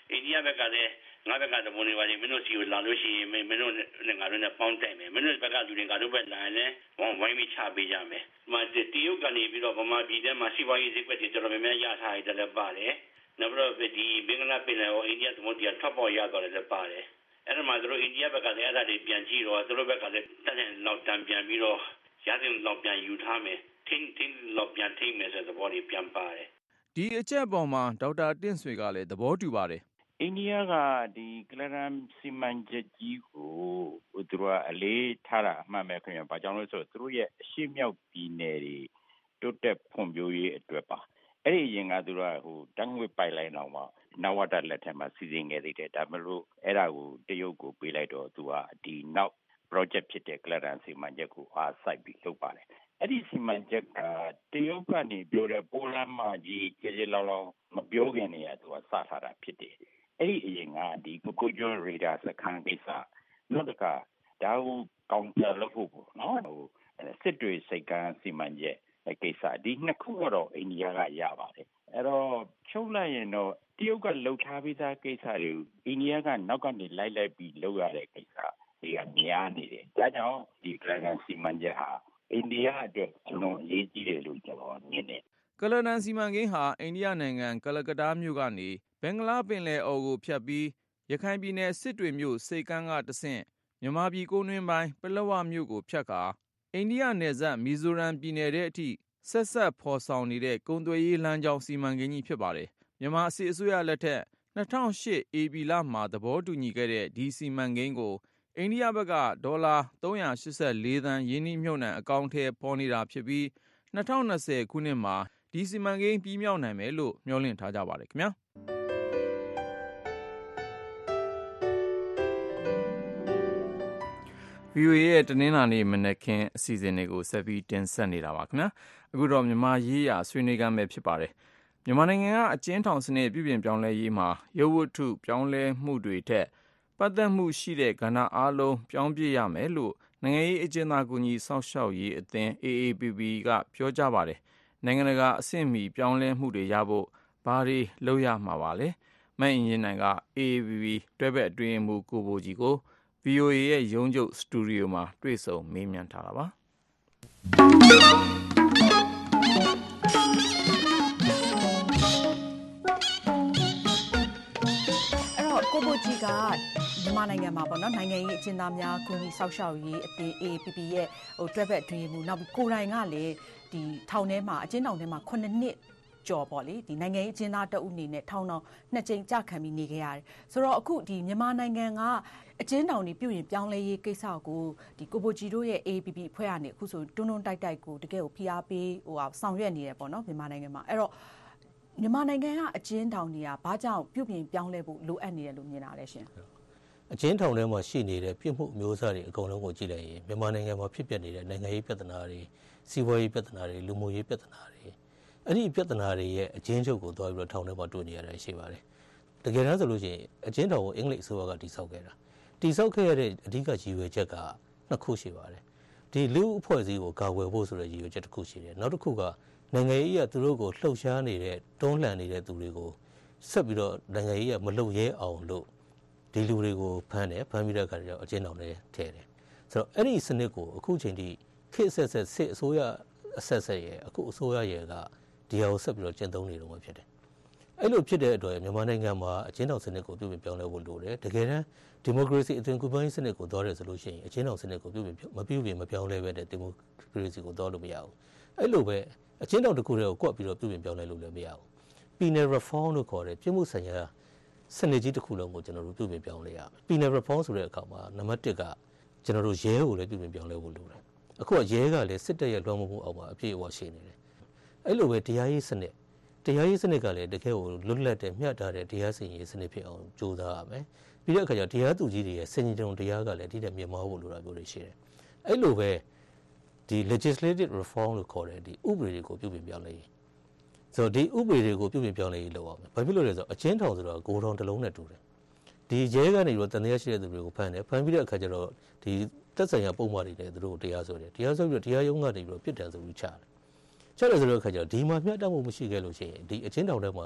အိန္ဒိယဘက်ကလည်းငါဘက်ကသဘောနေပါလေမင်းတို့စီကိုလာလို့ရှိရင်မင်းတို့နဲ့ငါတို့နဲ့ပေါင်းတိုင်မယ်မင်းတို့ဘက်ကလူတွေငါတို့ဘက်လာရင်လည်းဝိုင်းပြီးချပေးကြမယ်။မှတရုတ်ကနေပြီးတော့ဗမာပြည်ထဲမှာစီးပွားရေးဈေးကွက်တွေတော်တော်များများရထားတယ်လည်းပါတယ်။နောက်ပြီးတော့ဒီဘင်္ဂလားပင်လယ်အော်အိန္ဒိယသမုဒ္ဒရာထွက်ပေါ်ရတော့လည်းပါတယ်။အဲ့ဒါမှသူတို့အိန္ဒိယဘက်ကလည်းအဲ့ဒါတွေပြန်ကြည့်တော့သူတို့ဘက်ကလည်းတက်တဲ့လောက်တန်ပြန်ပြီးတော့ရတဲ့လောက်ပြန်ယူထားမယ်။ထိန်းထိန်းလောက်ပြန်ထိန်းမယ်ဆိုတဲ့သဘောတွေပြန်ပါတယ်။ဒီအချက်ပေါ်မှာဒေါက်တာတင့်ဆွေကလည်းသဘောတူပါတယ်။အိန္ဒိယကဒီကလရမ်စီမံချက်ကြီးကိုသူတို့ကအလေးထားတာအမှန်ပဲခင်ဗျာ။ဘာကြောင့်လဲဆိုတော့သူတို့ရဲ့အရှိမြောက်ပြည်နယ်တွေတိုးတက်ဖွံ့ဖြိုးရေးအတွက်ပါ။အဲ့ဒီအရင်ကသူတို့ကဟိုတန်းငွေပိုက်လိုက်တော့မှနဝတလက်ထက်မှာစီစဉ်ခဲ့သေးတယ်။ဒါမှမဟုတ်အဲ့ဒါကိုတရုတ်ကိုပေးလိုက်တော့သူကဒီနောက် project ဖြစ်တဲ့ကလရမ်စီမံချက်ကိုအားစိုက်ပြီးလုပ်ပါတယ်။အဲ့ဒီစီမံချက်ကတရုတ်ကနေပြောတဲ့ပိုလန်မှာကြီးကြေကြေလောင်လောင်မပြောခင်နေရသူကစထားတာဖြစ်တယ်။အဲ့ဒီအရင်ကဒီကိုကိုကျော်ရေဒါစခန်းကိစ္စနောက်တစ်ခါဒါကိုကောင်တာလုပ်ဖို့ပေါ့နော်ဟိုစစ်တွေစိတ်ကန်းစီမံချက်ကိစ္စဒီနှစ်ခုတော့အိန္ဒိယကရပါတယ်အဲ့တော့ချုပ်လိုက်ရင်တော့တရုတ်ကလှုပ်ထားပြီးသားကိစ္စတွေကိုအိန္ဒိယကနောက်ကနေလိုက်လိုက်ပြီးလုပ်ရတဲ့ကိစ္စတွေကများနေတယ်ဒါကြောင့်ဒီကလန်စီမံချက်ဟာအိန္ဒိယအတွက်ကျွန်တော်အရေးကြီးတယ်လို့ကျွန်တော်မြင်တယ်ကလနန်စီမံကိန်းဟာအိန္ဒိယနိုင်ငံကလကတ္တားမြို့ကနေဘင်္ဂလားပင်လယ်အော်ကိုဖြတ်ပြီးရခိုင်ပြည်နယ်စစ်တွေမြို့စိတ်ကမ်းကတဆင့်မြန်မာပြည်ကုန်းတွင်းပိုင်းပလက်ဝမြို့ကိုဖြတ်ကာအိန္ဒိယနယ်စပ်မီဇိုရမ်ပြည်နယ်ထဲအထိဆက်ဆက်ဖော်ဆောင်နေတဲ့ကုန်သွယ်ရေးလမ်းကြောင်းစီမံကိန်းကြီးဖြစ်ပါတယ်။မြန်မာအစိုးရလက်ထက်၂၀၀၈ဧပြီလမှာသဘောတူညီခဲ့တဲ့ဒီစီမံကိန်းကိုအိန္ဒိယဘက်ကဒေါ်လာ၃၈၄သန်းရင်းနှီးမြှုပ်နှံအကောင်အထည်ဖော်နေတာဖြစ်ပြီး၂၀၂၀ခုနှစ်မှာဒီစီမံကိန်းပြီးမြောက်နိုင်မယ်လို့မျှော်လင့်ထားကြပါတယ်ခင်ဗျာ။ဗီအိုအေ ရဲ့တနင်္လာနေ့မနက်ခင်းအစီအစဉ်တွေကိုဆက်ပြီးတင်ဆက်နေတာပါခင်ဗျာအခုတော့မြန်မာရေးရာဆွေးနွေးကမ်းပဲဖြစ်ပါတယ်မြန်မာနိုင်ငံကအကျဉ်းထောင်စနစ်ပြုပြင်ပြောင်းလဲရေးမှာရုပ်ဝတ္ထုပြောင်းလဲမှုတွေထက်ပတ်သက်မှုရှိတဲ့ကဏ္ဍအားလုံးပြောင်းပြရမယ်လို့နိုင်ငံရေးအကျဉ်းသားကူညီစောင့်ရှောက်ရေးအသင်း အေအေပီပီ ကပြောကြားပါတယ်နိုင်ငံတကာအဆင့်မီပြောင်းလဲမှုတွေရဖို့ဘာတွေလုပ်ရမှာပါလဲမအင်ရင်နိုင်က အေအေပီပီ တွဲဘက်အတွင်းမှုကိုဘိုကြီးကိုဗီအိုအေရဲ့ရုံးချုပ်စတူဒီယိုမှာတွေ့ဆုံမေးမြန်းထားတာပါအဲ့တော့ကိုဘိုကြီးကမြန်မာနိုင်ငံမှာပေါ့နော်နိုင်ငံရေးအကျဉ်းသားများကူညီဆောက်ရှောက်ရေးအသင်း အေအေပီပီ ရဲ့ဟိုတွဲဘက်အတွင်းမှုနောက်ပြီးကိုယ်တိုင်ကလည်းဒီထောင်ထဲမှာအကျဉ်းထောင်ထဲမှာခုနှစ်နှစ်ကြော်ပေါ့လေဒီနိုင်ငံရေးအကျဉ်းသားတအုပ်အနေနဲ့ထောင်တော်နှစ်ကြိမ်ကြာခံပြီးနေခဲ့ရတယ်ဆိုတော့အခုဒီမြန်မာနိုင်ငံကအကျဉ်းထောင်တွေပြုရင်ပြောင်းလဲရေးကိစ္စကိုဒီကိုဘိုဂျီတို့ရဲ့ အေအေပီပီ အဖွဲ့ကနေအခုဆိုတွန်းတွန်းတိုက်တိုက်ကိုတကယ်ကိုဖိအားပေးဟိုဆောင်ရွက်နေတယ်ပေါ့နော်မြန်မာနိုင်ငံမှာအဲ့တော့မြန်မာနိုင်ငံကအကျဉ်းထောင်တွေကဘာကြောင့်ပြုပြင်ပြောင်းလဲဖို့လိုအပ်နေတယ်လို့မြင်တာလဲရှင်အကျဉ်းထောင်ထဲမှာရှိနေတဲ့ပြစ်မှုအမျိုးအစားတွေအကုန်လုံးကိုကြည့်လိုက်ရင်မြန်မာနိုင်ငံမှာဖြစ်ပျက်နေတဲ့နိုင်ငံရေးပြဿနာတွေစီးပွားရေးပြဿနာတွေလူမှုရေးပြဿနာတွေအဲ့ဒီပြဿနာတွေရဲ့အကျဉ်းချုပ်ကိုသွားပြီးတော့ထောင်ထဲမှာတွေ့နေရတာရှိပါတယ်တကယ်တမ်းဆိုလို့ရှိရင်အကျဉ်းထောင်ကိုအင်္ဂလိပ်အစိုးရကတည်ဆောက်ခဲ့တာတည်ဆောက်ခဲ့ရတဲ့အဓိကရည်ရွယ်ချက်ကနှစ်ခုရှိပါတယ်ဒီလူအဖွဲ့အစည်းကိုကာကွယ်ဖို့ဆိုတဲ့ရည်ရွယ်ချက်တစ်ခုရှိတယ်နောက်တစ်ခုကနိုင်ငံရေးအရသူတို့ကိုလှုပ်ရှားနေတဲ့တွန်းလှန်နေတဲ့သူတွေကိုဆက်ပြီးတော့နိုင်ငံရေးအရမလှုပ်ရဲအောင်လို့ဒီလူတွေကိုဖမ်းတယ်ဖမ်းပြီးတဲ့အခါကျတော့အကျဉ်းထောင်ထဲထည့်တယ်ဆိုတော့အဲ့ဒီစနစ်ကိုအခုချိန်ထိခေတ်ဆက်ဆက်စစ်အစိုးရအဆက်ဆက်ရဲ့အခုအစိုးရရဲ့ကဒီဟာကိုဆက်ပြီးတော့ကျင့်သုံးနေတော့မှဖြစ်တယ်အဲ့လိုဖြစ်တဲ့အတွက်မြန်မာနိုင်ငံမှာအကျဉ်းထောင်စနစ်ကိုပြုပြင်ပြောင်းလဲဖို့လိုတယ်တကယ်တမ်းဒီမိုကရေစီအသွင်ကူးပြောင်းရေးစနစ်ကိုသွားတယ်ဆိုလို့ရှိရင်အကျဉ်းထောင်စနစ်ကိုပြုပြင်မပြုပြင်မပြောင်းလဲပဲတဲ့ဒီမိုကရေစီကိုသွားလို့မရဘူးအဲ့လိုပဲအကျဉ်းထောင်တစ်ခုတည်းကိုကွက်ပြီးတော့ပြုပြင်ပြောင်းလဲလို့လည်းမရဘူး penal reform လို့ခေါ်တဲ့ပြစ်မှုဆိုင်ရာစနစ်ကြီးတစ်ခုလုံးကိုကျွန်တော်တို့ပြုပြင်ပြောင်းလဲရမယ် penal reform ဆိုတဲ့အခါမှာနံပါတ်တစ်ကကျွန်တော်တို့ရဲကိုလည်းပြုပြင်ပြောင်းလဲဖို့လိုတယ်အခုကရဲကလည်းစစ်တပ်ရဲ့လွှမ်းမိုးမှုအောက်မှာအပြည့်အဝရှိနေတယ်အဲ့လိုပဲတရားရေးစနစ်တရားရေးစနစ်ကလည်းတကယ်ကိုလွတ်လပ်တဲ့မျှတတဲ့တရားစီရင်ရေးစနစ်ဖြစ်အောင်ကြိုးစားရမယ်ပြီးတဲ့အခါကျတရားသူကြီးတွေရဲ့စင်ကြုံတရားကလည်းဒီတဲ့မြင်မောဖို့လိုတာမျိုးတွေရှိတယ်အဲ့လိုပဲဒီ legislative reform လို့ခေါ်တဲ့ဒီဥပဒေတွေကိုပြုပြင်ပြောင်းလဲရေးဆိုတော့ဒီဥပဒေတွေကိုပြုပြင်ပြောင်းလဲရေးလုပ်အောင်ဘာဖြစ်လို့လဲဆိုတော့အချင်းထောင်ဆိုတော့ဂိုထောင်တစ်လုံးနဲ့တူတယ်ဒီရဲကနေပြီးတော့တန်တရားရှိတဲ့သူတွေကိုဖမ်းတယ်ဖမ်းပြီးတဲ့အခါကျတော့ဒီသက်ဆိုင်ရာပုံမှန်တွေနဲ့သူတို့တရားဆိုတယ်တရားဆိုပြီးတော့တရားရုံးကနေပြီးတော့ပြစ်ဒဏ်ဆိုပြီးချတယ်ချတယ်ဆိုတဲ့အခါကျတော့ဒီမှာမျှတမှုမရှိခဲ့လို့ရှိရင်ဒီအချင်းထောင်ထဲမှာ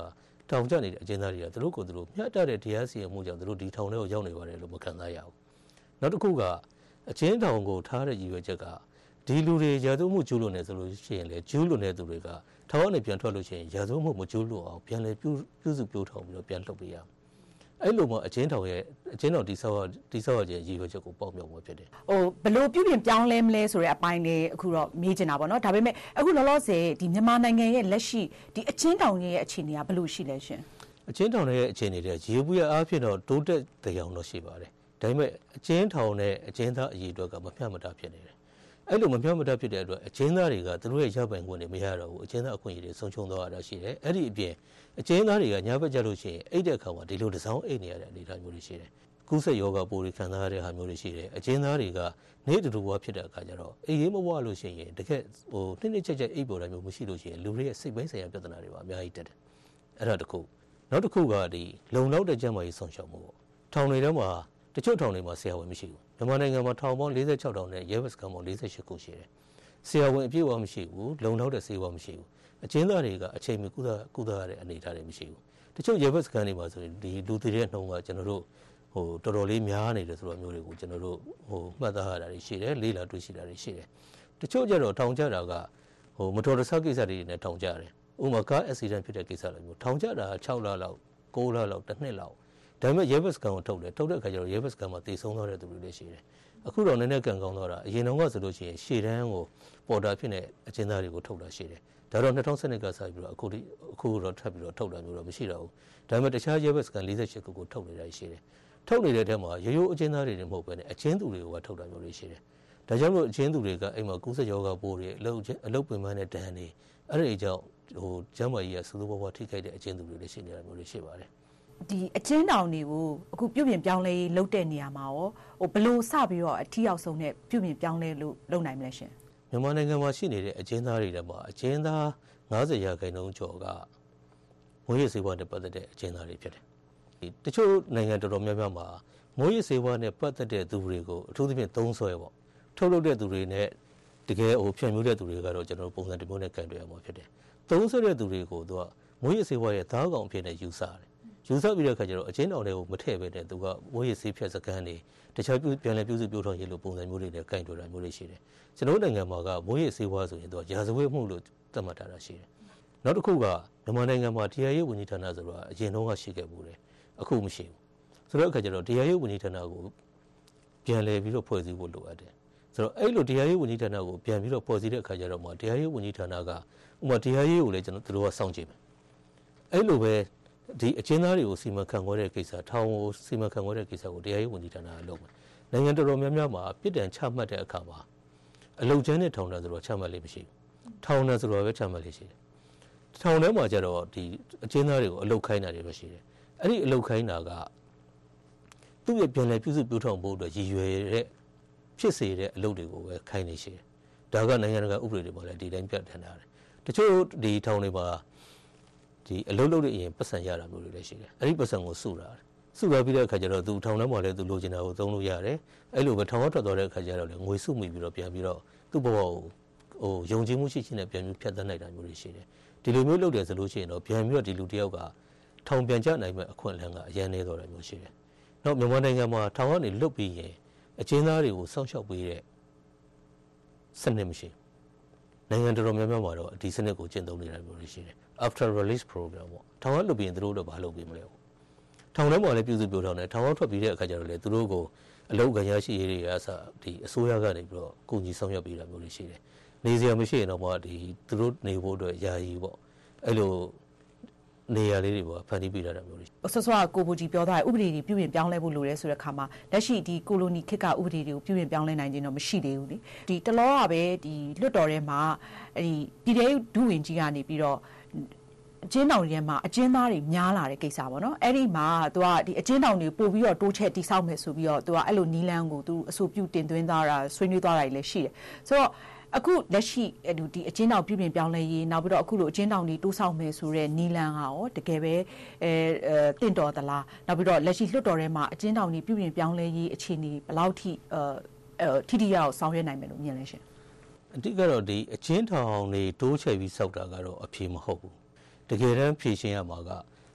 ထောင်ကျနေတဲ့အကျဉ်းသားတွေကသူတို့ကိုယ်သူတို့မျှတတဲ့တရားစီရင်မှုကြောင့်သူတို့ဒီထောင်ထဲကိုရောက်နေပါတယ်လို့မခံစားရဘူးနောက်တစ်ခုကအကျဉ်းထောင်ကိုထားတဲ့ရည်ရွယ်ချက်ကဒီလူတွေရာဇဝမှုကျူးလွန်နေဆိုလို့ရှိရင်လေကျူးလွန်တဲ့သူတွေကထောင်ကနေပြန်ထွက်လို့ရှိရင်ရာဇဝမှုမကျူးလွန်အောင်ပြန်လဲပြုပြုစုပြောထောင်ပြီးတော့ပြန်လှုပ်ပေးရမယ်အဲ့လိုမှအချင်းထောင်ရဲ့အချင်းတော်တိဆောက်တိဆောက်ခြင်းရည်ရွယ်ချက်ကိုပေါက်မြောက်မှာဖြစ်တယ်ဟိုဘလို့ပြုပြင်ပြောင်းလဲမလဲဆိုတဲ့အပိုင်းလေးအခုတော့မေးချင်တာပေါ့နော်ဒါပေမဲ့အခုလောလောဆယ်ဒီမြန်မာနိုင်ငံရဲ့လက်ရှိဒီအချင်းတောင်ရဲ့အခြေအနေကဘလို့ရှိလဲရှင်အချင်းထောင်ရဲ့အခြေအနေတွေရေဘူးရအားဖြင့်တော့တိုးတက်တရားတော့ရှိပါတယ်ဒါပေမဲ့အချင်းထောင်နဲ့အချင်းသားအရေးအတွက်ကမမျှမတဖြစ်နေတယ်အဲ့လိုမမျှမတဖြစ်တဲ့အတွက်အချင်းသားတွေကသူတို့ရဲ့ရပိုင်ခွင့်တွေမရတော့ဘူးအချင်းသားအခွင့်အရေးတွေဆုံးရှုံးသွားတာရှိတယ်အဲ့ဒီအပြင်အချင်းသားတွေကညာဘက်ကျလို့ရှိရင်အိတ်တဲ့အခါမှာဒီလိုတစ်စောင်းအိတ်နေရတဲ့အနေအထားမျိုးတွေရှိတယ်ကုသယောဂပိုးတွေခံစားရတဲ့ဟာမျိုးတွေရှိတယ်အချင်းသားတွေကနေ့တူတူဘဝဖြစ်တဲ့အခါကျတော့အေးရေးမဘဝလို့ရှိရင်တကယ်ဟိုနှစ်နှစ်ချက်ချက်အိတ်ပေါ်တာမျိုးမရှိလို့ရှိရင်လူတွေရဲ့စိတ်ပိုင်းဆိုင်ရာပြဿနာတွေပါအများကြီးတက်တယ်အဲ့ဒါတခုနောက်တစ်ခုကဒီလုံလောက်တဲ့ကျန်းမာရေးဆောင်ရှောက်မှုပေါ့ထောင်တွေထဲမှာတချို့ထောင်တွေမှာဆရာဝန်မရှိဘူးမြန်မာနိုင်ငံမှာထောင်ပေါင်း၄၆ထောင်နဲ့ရဲဘက်စခန်းပေါင်း၄၈ခုရှိတယ်ဆရာဝန်အပြည့်အဝမရှိဘူးလုံလောက်တဲ့ဆေးဝါးမရှိဘူးအကျဉ်းသားတွေကအချိန်မီကုသကုသရတဲ့အနေအထားတွေမရှိဘူးတချို့ရဲဘက်စခန်းတွေမှာဆိုရင်ဒီလူတွေရဲ့နှုံကကျွန်တော်တို့ဟိုတော်တော်လေးများနေတယ်ဆိုတော့မျိုးတွေကိုကျွန်တော်တို့ဟိုမှတ်သားရတာတွေရှိတယ်လေးလာတွေ့ရှိတာတွေရှိတယ်တချို့ကျတော့ထောင်ကျတာကဟိုမတော်တဆကိစ္စတွေနဲ့ထောင်ကျတယ်ဥပမာကားအက်ဆီဒန့်ဖြစ်တဲ့ကိစ္စလိုမျိုးထောင်ကျတာ၆လလောက်၉လလောက်တစ်နှစ်လောက်ဒါပေမဲ့ရဲဘက်စကန်ကိုထုတ်တယ်ထုတ်တဲ့အခါကျတော့ရဲဘက်စကန်မှာတည်ဆုံးသွားတဲ့သူတွေလည်းရှိတယ်အခုတော့နည်းနည်းကန်ကောင်းသွားတာအရင်တုန်းကဆိုလို့ရှိရင်ရှေ့တန်းကိုပေါ်တာဖြစ်နေအကျဉ်းသားတွေကိုထုတ်တာရှိတယ်ဒါတော့၂၀၁၂ကစပြီးတော့အခုဒီအခုတော့ထပ်ပြီးတော့ထုတ်တာမျိုးတော့မရှိတော့ဘူးဒါပေမဲ့တခြားရဲဘက်စကန်၄၈ခုကိုထုတ်နေတာရှိတယ်ထုတ်နေတဲ့ထဲမှာရိုးရိုးအကျဉ်းသားတွေတွေမဟုတ်ဘဲနဲ့အကျဉ်းသူတွေကိုထုတ်တာမျိုးတွေရှိတယ်ဒါကြောင့်မို့အကျဉ်းသူတွေကအိမ်မှာကုသယောဂပိုးတွေအလုတ်အလုတ်ပင်ပန်းတဲ့ဒဏ်တွေအဲ့ဒီအကြောင်းဟိုကျမ်းမာရေးကစူးစူးပွားပွားထိခိုက်တဲ့အကျဉ်းသူတွေလည်းရှိနေတာမျိုးတွေရှိပါတယ်ဒီအကျဉ်းတောင်တွေကိုအခုပြုပြင်ပြောင်းလဲလုပ်တဲ့နေရာမှာရောဟိုဘလို့စပြီးတော့အထီးရောက်ဆုံးနဲ့ပြုပြင်ပြောင်းလဲလို့လုပ်နိုင်မလဲရှင်မြန်မာနိုင်ငံမှာရှိနေတဲ့အကျဉ်းသားတွေထဲမှာအကျဉ်းသား၅၀ရာခိုင်နှုန်းကျော်ကမိုးရေစေဝါနဲ့ပတ်သက်တဲ့အကျဉ်းသားတွေဖြစ်တယ်ဒီတချို့နိုင်ငံတော်တော်များများမှာမိုးရေစေဝါနဲ့ပတ်သက်တဲ့သူတွေကိုအထူးသဖြင့်သုံးဆွဲပေါ့ထုတ်လုပ်တဲ့သူတွေနဲ့တကယ်ဟိုဖြန့်မျိုးတဲ့သူတွေကတော့ကျွန်တော်ပုံစံတစ်မျိုးနဲ့ကန်တွေ့ရမှာဖြစ်တယ်သုံးဆွဲတဲ့သူတွေကိုသူကမိုးရေစေဝါရဲ့သားကောင်ဖြစ်နေယူဆတယ်ယူဆပြီးတဲ့အခါကျတော့အချင်းတော်တွေကိုမထည့်ပဲတဲ့သူကမိုးရေဆေးဖြတ်စကန်တွေတခြားပြန်လည်ပြုစုပြောထောင်ရေးလိုပုံစံမျိုးတွေနဲ့ကင်တွေ့တာမျိုးတွေရှိတယ်ကျွန်တော်နိုင်ငံမှာကမိုးရေဆေးဝါးဆိုရင်သူကရာဇဝတ်မှုလို့သတ်မှတ်ထားတာရှိတယ်နောက်တစ်ခုကမြန်မာနိုင်ငံမှာတရားရေးဝန်ကြီးဌာနဆိုတာအရင်တုန်းကရှိခဲ့ဘူးတယ်အခုမရှိဘူးဆိုတော့အခါကျတော့တရားရေးဝန်ကြီးဌာနကိုပြန်လည်ပြီးတော့ဖွဲ့စည်းဖို့လိုအပ်တယ်ဆိုတော့အဲ့လိုတရားရေးဝန်ကြီးဌာနကိုပြန်ပြီးတော့ဖွဲ့စည်းတဲ့အခါကျတော့မှတရားရေးဝန်ကြီးဌာနကဥပမာတရားရေးကိုလည်းကျွန်တော်တို့ကစောင့်ကြည့်မယ်အဲ့လိုပဲဒီအချင်းသားတွေကိုစီမံခန့်ခွဲတဲ့ကိစ္စထောင်ကိုစီမံခန့်ခွဲတဲ့ကိစ္စကိုတရားရေးဝန်ကြီးဌာနကလုပ်မယ်နိုင်ငံတော်တော်များများမှာပြည်တံချမှတ်တဲ့အခါမှာအလုံကျန်းတဲ့ထောင်တန်းဆိုတော့ချမှတ်လိမ့်မရှိဘူးထောင်တန်းဆိုတော့ပဲချမှတ်လိမ့်ရှိတယ်ထောင်ထဲမှာကျတော့ဒီအချင်းသားတွေကိုအလုတ်ခိုင်းတာတွေပဲရှိတယ်အဲ့ဒီအလုတ်ခိုင်းတာကသူ့ရဲ့ပြန်လည်ပြုစုပြောထောင်ဖို့အတွက်ရည်ရွယ်တဲ့ဖြစ်စေတဲ့အလုတ်တွေကိုပဲခိုင်းနေရှိတယ်ဒါကနိုင်ငံတကာဥပဒေတွေမှာလည်းဒီတိုင်းပြဋ္ဌာန်းထားတယ်တချို့ဒီထောင်တွေမှာဒီအလုံးလုံးတဲ့အရင်ပတ်စံရတာမျိုးတွေလည်းရှိတယ်အဲ့ဒီပတ်စံကိုစုတာစုရပြီးတဲ့အခါကျတော့သူထောင်ထဲမှာလည်းသူလိုချင်တာကိုသုံးလို့ရတယ်အဲ့လိုပဲထောင်ထွက်သွားတဲ့အခါကျတော့လည်းငွေစုမိပြီးတော့ပြန်ပြီးတော့သူ့ဘဝကိုဟိုယုံကြည်မှုရှိရှိနဲ့ပြန်ပြီးဖြတ်သန်းနိုင်တာမျိုးတွေရှိတယ်ဒီလိုမျိုးလုပ်တယ်ဆိုလို့ရှိရင်တော့ပြန်ပြီးတော့ဒီလူတယောက်ကထောင်ပြန်ကျနိုင်မဲ့အခွင့်အလမ်းကအရင်နေတော့တယ်မျိုးရှိတယ်နောက်မြန်မာနိုင်ငံမှာထောင်ကနေလွတ်ပြီးရင်အကျဉ်းသားတွေကိုစောင့်ရှောက်ပေးတဲ့စနစ်မရှိနိုင်ငံတော်တော်များများမှာတော့ဒီစနစ်ကိုကျင့်သုံးနေတာမျိုးတွေရှိတယ်after release program ပေါ့ထောင်ကလွတ်ပြီးရင်သူတို့တော့မလုပ်ပြီးမလဲဘူးထောင်ထဲမှာလည်းပြုစုပြောထောင်တယ်ထောင်ကထွက်ပြီးတဲ့အခါကျတော့လေသူတို့ကိုအလုပ်ကြရရှိရေးတွေအစဒီအစိုးရကနေပြီးတော့ကုညီဆောင်ရွက်ပေးတာမျိုးတွေရှိတယ်နေစရာမရှိရင်တော့မှဒီသူတို့နေဖို့အတွက်ယာယီပေါ့အဲ့လိုနေရာလေးတွေပေါ့ဖန်တီးပေးတာမျိုးတွေဆော့ဆော့ကိုဘူကြီးပြောထားတဲ့ဥပဒေတွေပြုပြင်ပြောင်းလဲဖို့လိုတယ်ဆိုတဲ့အခါမှာလက်ရှိဒီကိုလိုနီခေတ်ကဥပဒေတွေကိုပြုပြင်ပြောင်းလဲနိုင်ခြင်းတော့မရှိသေးဘူးလေဒီတလောကပဲဒီလွတ်တော်ထဲမှာအဲဒီပြည်ထောင်ဒုဝန်ကြီးကနေပြီးတော့အကျဉ်းတောင်ရဲမှာအကျဉ်းသားတွေများလာတဲ့ကိစ္စပေါ့နော်အဲ့ဒီမှာသူကဒီအကျဉ်းတောင်တွေပို့ပြီးတော့တိုးချဲ့တိစောက်မယ်ဆိုပြီးတော့သူကအဲ့လိုနီလန်းကိုသူအဆိုပြုတင်သွင်းသွားတာဆွေးနွေးသွားတာတွေလည်းရှိတယ်ဆိုတော့အခုလက်ရှိဒီအကျဉ်းတောင်ပြုပြင်ပြောင်းလဲရေးနောက်ပြီးတော့အခုလိုအကျဉ်းတောင်တွေတိုးဆောက်မယ်ဆိုတဲ့နီလန်းကရောတကယ်ပဲအဲတင့်တော်သလားနောက်ပြီးတော့လက်ရှိလွှတ်တော်ထဲမှာအကျဉ်းတောင်တွေပြုပြင်ပြောင်းလဲရေးအခြေအနေဘယ်လောက်ထိအဲထိထိရောက်ဆောင်ရွက်နိုင်မယ်လို့မြင်လဲရှင်အတိကတော့ဒီအချင်းထောင်တွေတိုးချဲ့ပြီးစောက်တာကတော့အဖြေမဟုတ်ဘူးတကယ်တမ်းဖြေရှင်းရမှာက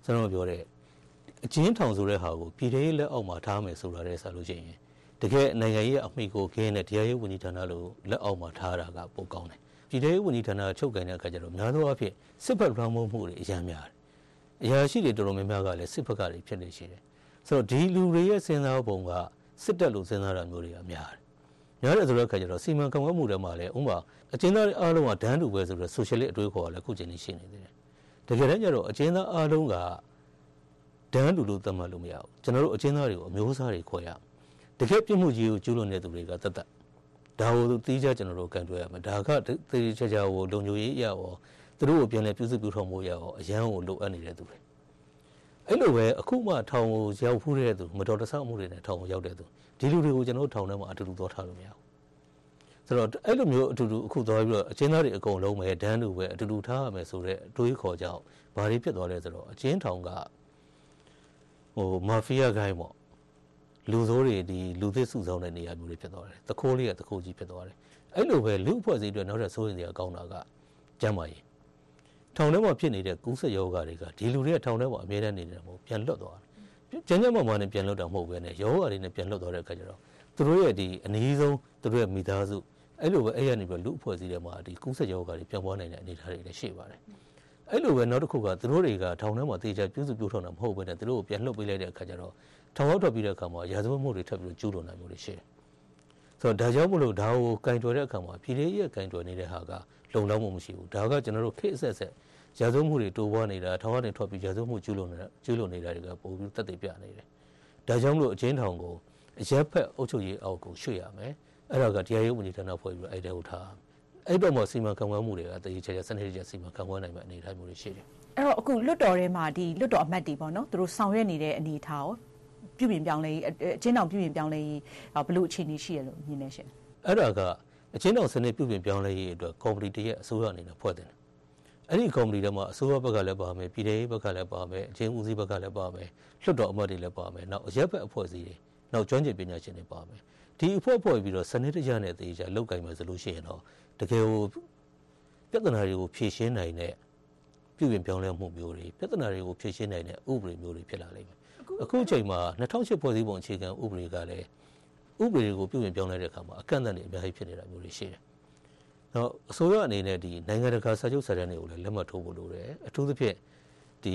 ကျွန်တော်ပြောတဲ့အချင်းထောင်ဆိုတဲ့ဟာကိုပြည်ထောင်လက်အောက်မှာထားမယ်ဆိုတာတဲ့ဆိုလို့ရှိရင်တကယ်နိုင်ငံရေးအမိကိုခင်းတဲ့တရားရေးဝန်ကြီးဌာနလို့လက်အောက်မှာထားတာကပိုကောင်းတယ်ပြည်ထောင်ဝန်ကြီးဌာနချုပ်ကိုင်တဲ့အခါကျတော့များသောအားဖြင့်စစ်ဘက်လွှမ်းမိုးမှုတွေအများများတယ်အရာရှိတွေတော်တော်များများကလည်းစစ်ဘက်ကတွေဖြစ်နေရှိတယ်ဆိုတော့ဒီလူတွေရဲ့စဉ်းစားပုံကစစ်တပ်လို့စဉ်းစားတာမျိုးတွေကများတယ်များတယ်ဆိုတော့အခါကျတော့စီမံခန့်ခွဲမှုတွေမှာလည်းဥပမာအကျဉ်းသားအားလုံးကဒန်းတူပဲဆိုတော့ socialist အတွေးခေါ်ကလည်းခုချိန်နေရှိနေသေးတယ်တကယ်တမ်းကျတော့အကျဉ်းသားအားလုံးကဒန်းတူလို့သတ်မှတ်လို့မရဘူးကျွန်တော်တို့အကျဉ်းသားတွေကိုအမျိုးအစားတွေခေါ်ရတကယ်ပြစ်မှုကြီးကိုကျူးလွန်တဲ့သူတွေကတတ်တတ်ဒါကိုတီးကြကျွန်တော်တို့ကန်တွဲရမယ်ဒါကတေးချာချာကိုလုံခြုံရေးရရောသူတို့ကိုပြန်လဲပြုစုပြုထောင်မှုရရောအရန်ကိုလိုအပ်နေတဲ့သူတွေအဲ့လိုပဲအခုမှထောင်ကိုရောက်ဖူးတဲ့သူမတော်တဆမှုတွေနဲ့ထောင်ကိုရောက်တဲ့သူဒီလူတွေကိုကျွန်တော်တို့ထောင်ထဲမှာအတူတူသွားထားလို့မရဘူးဆိုတော့အဲ့လိုမျိုးအတူတူအခုသွားပြီးတော့အချင်းသားတွေအကုန်လုံးပဲဒန်းတူပဲအတူတူထားရမယ်ဆိုတော့အတွေးခေါ်ကြောက်ဘာတွေဖြစ်သွားလဲဆိုတော့အချင်းထောင်ကဟိုမာဖီးယားဂိုင်းပေါ့လူဆိုးတွေဒီလူသစ်စုဆောင်တဲ့နေရာမျိုးတွေဖြစ်သွားတယ်။တခိုးလေးကတခိုးကြီးဖြစ်သွားတယ်။အဲ့လိုပဲလူအဖွဲ့အစည်းတွေနောက်ထပ်စိုးရိမ်စရာကောင်းတာကကျန်းမာရေး။ထောင်ထဲမှာဖြစ်နေတဲ့ကူးစက်ရောဂါတွေကဒီလူတွေကထောင်ထဲမှာအမြဲတမ်းနေနေတာမဟုတ်ပြန်လွတ်သွားတယ်။ကျန်းကျန်းမာမာနဲ့ပြန်လွတ်တာမဟုတ်ပဲနဲ့ရောဂါတွေနဲ့ပြန်လွတ်သွားတဲ့အခါကျတော့သူတို့ရဲ့ဒီအနည်းဆုံးသူတို့ရဲ့မိသားစုအဲ့လိုပဲအဲ့ရနေပြီးလူအဖွဲ့အစည်းတွေမှာဒီကူးစက်ရောဂါတွေပြန်ပွားနိုင်တဲ့အနေအထားတွေလည်းရှိပါတယ်။အဲ့လိုပဲနောက်တစ်ခုကသူတို့တွေကထောင်ထဲမှာတေချာပြုစုပြုထောင်တာမဟုတ်ပဲနဲ့သူတို့ကိုပြန်လွတ်ပေးလိုက်တဲ့အခါကျတော့ထောင်ရောက်ထွက်ပြီးတဲ့အခါမှာရာဇဝတ်မှုတွေထပ်ပြီးကျူးလွန်နိုင်မှုတွေရှိတယ်။ဆိုတော့ဒါကြောင့်မလို့ဒါကိုကင်တွယ်တဲ့အခါမှာပြည်ထောင်ရဲ့ကင်တွယ်နေတဲ့ဟာကလုံလောက်မှုမရှိဘူး။ဒါကကျွန်တော်တို့ခေတ်အဆက်ဆက်ရာဇဝတ်မှုတွေတိုးပွားနေတာထောင်ကနေထွက်ပြီးရာဇဝတ်မှုကျူးလွန်နေတာကျူးလွန်နေတာတွေကပိုပြီးတက်တည်ပြနေတယ်။ဒါကြောင့်မလို့အချင်းထောင်ကိုအရက်ဖက်အုပ်ချုပ်ရေးအောက်ကိုရွှေ့ရမယ်။အဲ့ဒါကတရားရေးဝန်ကြီးဌာနဖွဲ့ပြီးအဲ့ဒါကိုထားအဲ့တော့မှစီမံခန့်ခွဲမှုတွေကတည်ချာချာစနစ်တကျစီမံခန့်ခွဲနိုင်မယ့်အနေအထားမျိုးတွေရှိတယ်။အဲ့တော့အခုလွတ်တော်ထဲမှာဒီလွတ်တော်အမတ်တွေပေါ့နော်သူတို့ဆောင်ရွက်နေတဲ့အနေအထားရောပြုပြင်ပြောင်းလဲအချင်းတော်ပြုပြင်ပြောင်းလဲဘလို့အခြေအနေရှိရလို့မြင်နေရှင်အဲ့ဒါကအချင်းတော်စနစ်ပြုပြင်ပြောင်းလဲရေးအတွက်ကော်မတီတရက်အစိုးရအနေနဲ့ဖွဲ့တယ်အဲ့ဒီကော်မတီထဲမှာအစိုးရဘက်ကလည်းပါမယ်ပြည်ထောင်ဘက်ကလည်းပါမယ်အချင်းဦးစီးဘက်ကလည်းပါမယ်လွှတ်တော်အမတ်တွေလည်းပါမယ်နောက်အရက်ဘက်အဖွဲ့အစည်းတွေနောက်ကျွမ်းကျင်ပညာရှင်တွေပါမယ်ဒီအဖွဲ့ဖွဲ့ပြီးတော့စနစ်တကျနဲ့တေချာလောက်ကင်မယ်ဆိုလို့ရှိရင်တော့တကယ်ကိုပြဿနာတွေကိုဖြေရှင်းနိုင်တဲ့ပြုပြင်ပြောင်းလဲမှုမျိုးတွေပြဿနာတွေကိုဖြေရှင်းနိုင်တဲ့ဥပဒေမျိုးတွေဖြစ်လာလိမ့်မယ်အခုအချိန်မှာ၂၀၀၈ဖွဲ့စည်းပုံအခြေခံဥပဒေကလည်းဥပဒေကိုပြုပြင်ပြောင်းလဲတဲ့အခါမှာအကန့်အသတ်တွေအများကြီးဖြစ်နေတာမျိုးတွေရှိတယ်။နောက်အစိုးရအနေနဲ့ဒီနိုင်ငံတကာစာချုပ်စာတမ်းတွေကိုလည်းလက်မှတ်ထိုးဖို့လိုတယ်။အထူးသဖြင့်ဒီ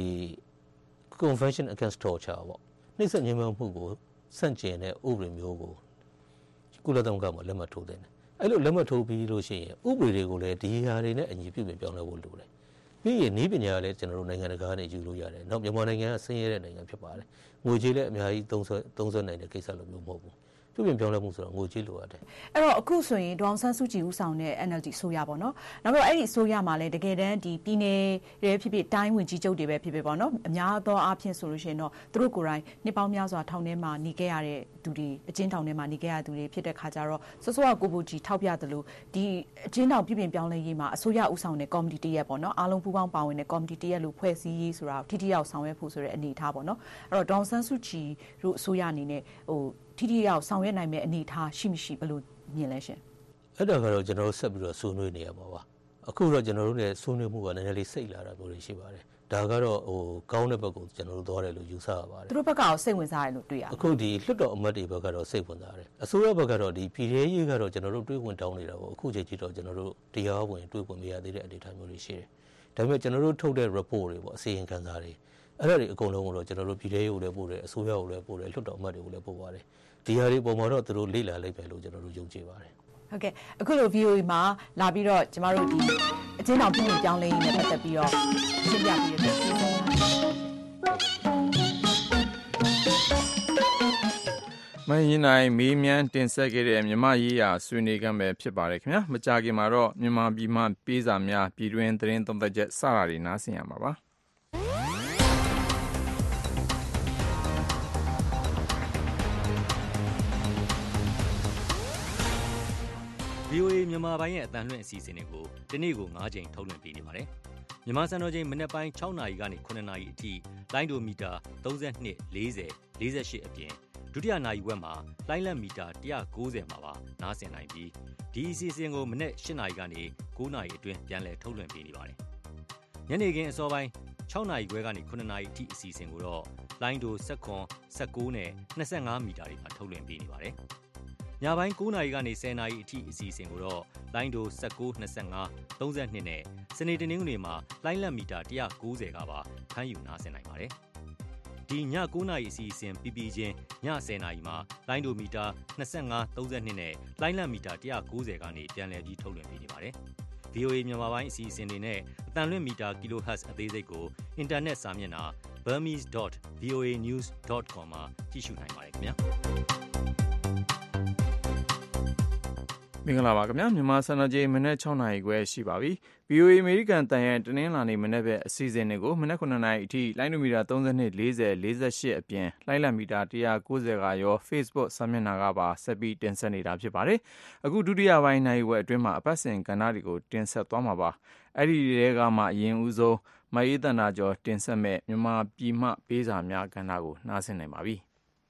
Convention Against Torture ပေါ့နှိပ်စက်ညှဉ်းပန်းမှုကိုဆန့်ကျင်တဲ့ဥပဒေမျိုးကိုကုလသမဂ္ဂမှာလက်မှတ်ထိုးတယ်။အဲ့လိုလက်မှတ်ထိုးပြီးလို့ရှိရင်ဥပဒေတွေကိုလည်းဒီဟာတွေနဲ့အညီပြုပြင်ပြောင်းလဲဖို့လိုတယ်။ပြီးရင်နည်းပညာလည်းကျွန်တော်တို့နိုင်ငံတကာနဲ့ယူလို့ရတယ်။နောက်မြန်မာနိုင်ငံကဆင်းရဲတဲ့နိုင်ငံဖြစ်ပါတယ်။ငွေကြေးလည်းအများကြီးသုံးဆွဲသုံးဆွဲနိုင်တဲ့ကိစ္စလိုမျိုးမဟုတ်ဘူး။ပြုပြင်ပြောင်းလဲမှုဆိုတော့ငွေကြေးလိုရတယ်။အဲ့တော့အခုဆိုရင်ဒေါအောင်ဆန်းစုကြည်ဦးဆောင်တဲ့ N L D ဆိုရပါတော့။နောက်တော့အဲ့ဒီဆိုရမှာလည်းတကယ်တမ်းဒီပြည်နယ်ရဲ့ဖြစ်ဖြစ်တိုင်းဝင်ကြီးချုပ်တွေပဲဖြစ်ဖြစ်ပေါ့နော်။အများသောအားဖြင့်ဆိုလို့ရှိရင်တော့သူတို့ကိုယ်တိုင်နှစ်ပေါင်းများစွာထောင်ထဲမှာနေခဲ့ရတဲ့သူတွေအကျဉ်းထောင်ထဲမှာနေခဲ့ရတဲ့သူတွေဖြစ်တဲ့ခါကျတော့စောစောကကိုဘူကြီးထောက်ပြသလိုဒီအကျဉ်းထောင်ပြည်ပြင်ပြောင်းလဲရေးမှာအစိုးရဦးဆောင်တဲ့ကော်မတီတရက်ပေါ့နော်အားလုံးပူးပေါင်းပါဝင်တဲ့ကော်မတီတရက်လို့ဖွဲ့စည်းရေးဆိုတာထိထိရောက်ဆောင်ရွက်ဖို့ဆိုတဲ့အနေအထားပေါ့နော်အဲ့တော့ဒေါအောင်ဆန်းစုကြည်တို့အစိုးရအနေနဲ့ဟိုထိထိရောက်ဆောင်ရွက်နိုင်မယ့်အနေအထားရှိမရှိဘယ်လိုမြင်လဲရှင်အဲ့ဒါကတော့ကျွန်တော်တို့ဆက်ပြီးတော့ဆွေးနွေးနေရမှာပါအခုတော့ကျွန်တော်တို့လည်းဆွေးနွေးမှုကနည်းနည်းလေးစိတ်လာတာမျိုးတွေရှိပါတယ်ဒါကတော့ဟိုကောင်းတဲ့ဘက်ကိုကျွန်တော်တို့သွားတယ်လို့ယူဆရပါတယ်သူတို့ဘက်ကရောစိတ်ဝင်စားတယ်လို့တွေ့ရတယ်အခုဒီလွှတ်တော်အမတ်တွေဘက်ကတော့စိတ်ဝင်စားတယ်အစိုးရဘက်ကတော့ဒီပြည်ထောင်ရေးကတော့ကျွန်တော်တို့တွေးဝင်တောင်းနေတာပေါ့အခုချိန်ကြီးတော့ကျွန်တော်တို့တရားဝင်တွေးဝင်မရသေးတဲ့အနေအထားမျိုးတွေရှိတယ်ဒါပေမဲ့ကျွန်တော်တို့ထုတ်တဲ့ report တွေပေါ့အစီရင်ခံစာတွေအဲ့ဒါတွေအကုန်လုံးကိုတော့ကျွန်တော်တို့ပြည်ထောင်ရေးကိုလည်းပို့တယ်အစိုးရကိုလည်းပို့တယ်လွှတ်တော်အမတ်တွေကိုလည်းပို့ပါတယ်ဒီဟာတွေပုံမှာတော့သူတို့လေ့လာလိုက်ပဲလို့ကျွန်တော်တို့ယုံကြည်ပါတယ်ဟုတ်ကဲ့အခုလို V O A မှာလာပြီးတော့ကျမတို့ဒီအချင်းတော်ပြည်ပြင်ပြောင်းလဲရေးနဲ့ပတ်သက်ပြီးတော့ရှင်းပြပေးရတဲ့ကျေးဇူးမင်းရင်နိုင်မေးမြန်းတင်ဆက်ခဲ့တဲ့မြမရေးရာဆွေးနွေးခန်းပဲဖြစ်ပါတယ်ခင်ဗျာမကြခင်မှာတော့မြန်မာပြည်မှပေးစာများပြည်တွင်းသတင်းသုံးသပ်ချက်စတာတွေနားဆင်ရမှာပါ V O A မြန်မာပိုင်းရဲ့အတန်လွှင့်အစီအစဉ်တွေကိုဒီနေ့ကို၅ချိန်ထုတ်လွှင့်ပေးနေပါတယ်။မြန်မာစံတော်ချိန်မနက်ပိုင်း၆နာရီကနေ၇နာရီအထိလိုင်းဒိုမီတာ၃၂ ၄၀ ၄၈အပြင်ဒုတိယနာရီဝက်မှာလိုင်းလက်မီတာ၁၉၀မှာပါနားဆင်နိုင်ပြီးဒီအစီအစဉ်ကိုမနက်၈နာရီကနေ၉နာရီအတွင်းပြန်လည်ထုတ်လွှင့်ပေးနေပါတယ်။ညနေခင်းအစောပိုင်း၆နာရီခွဲကနေခုနှစ်နာရီအထိအစီအစဉ်ကိုတော့လိုင်းဒို၁၇ ၁၉နဲ့၂၅မီတာတွေမှာထုတ်လွှင့်ပေးနေပါတယ်။ညပိုင်း၉နာရီကနေ၁၀နာရီအထိအစီအစဉ်ကိုတော့လိုင်းဒို၁၉ ၂၅ ၃၂နဲ့စနေတနင်္ဂနွေမှာလိုင်းလက်မီတာ၁၉၀ကပါဖမ်းယူနားဆင်နိုင်ပါတယ်။ဒီည၉နာရီအစီအစဉ်ပြီးပြီးချင်းည၁၀နာရီမှာလိုင်းဒိုမီတာ၂၅ ၃၂နဲ့လိုင်းလက်မီတာ၁၉၀ကနေပြန်လည်ပြီးထုတ်လွှင့်ပေးနေပါတယ်။ဗွီအိုအေ မြန်မာပိုင်းအစီအစဉ်တွေနဲ့အတန်လွင့်မီတာ kilohertz အသေးစိတ်ကိုအင်တာနက်စာမျက်နှာ burmese dot voa news dot com မှာကြည့်ရှုနိုင်ပါတယ်ခင်ဗျာမင်္ဂလာပါခင်ဗျာမြန်မာစံတော်ချိန်မနေ့၆နာရီခွဲရှိပါပြီ ဗွီအိုအေ အမေရိကန်တန်ရဲ့တနင်္လာနေ့မနေ့ပဲအစီအစဉ်တွေကိုမနေ့ခုနှစ်နာရီအထိလိုင်းနိုမီတာ၃၂ ၄၀ ၄၈အပြင်လိုင်းလံမီတာ၁၉၀ကရော Facebook စာမျက်နှာကပါဆက်ပြီးတင်ဆက်နေတာဖြစ်ပါတယ်အခုဒုတိယပိုင်းနိုင်ဝက်အတွင်းမှာအပတ်စဉ်ကဏ္ဍတွေကိုတင်ဆက်သွားမှာပါအဲ့ဒီတွေကမှအရင်ဦးဆုံးမအေးတနာကျော်တင်ဆက်မဲ့မြန်မာပြည်မှပေးစာများကဏ္ဍကိုနားဆင်နိုင်ပါပြီ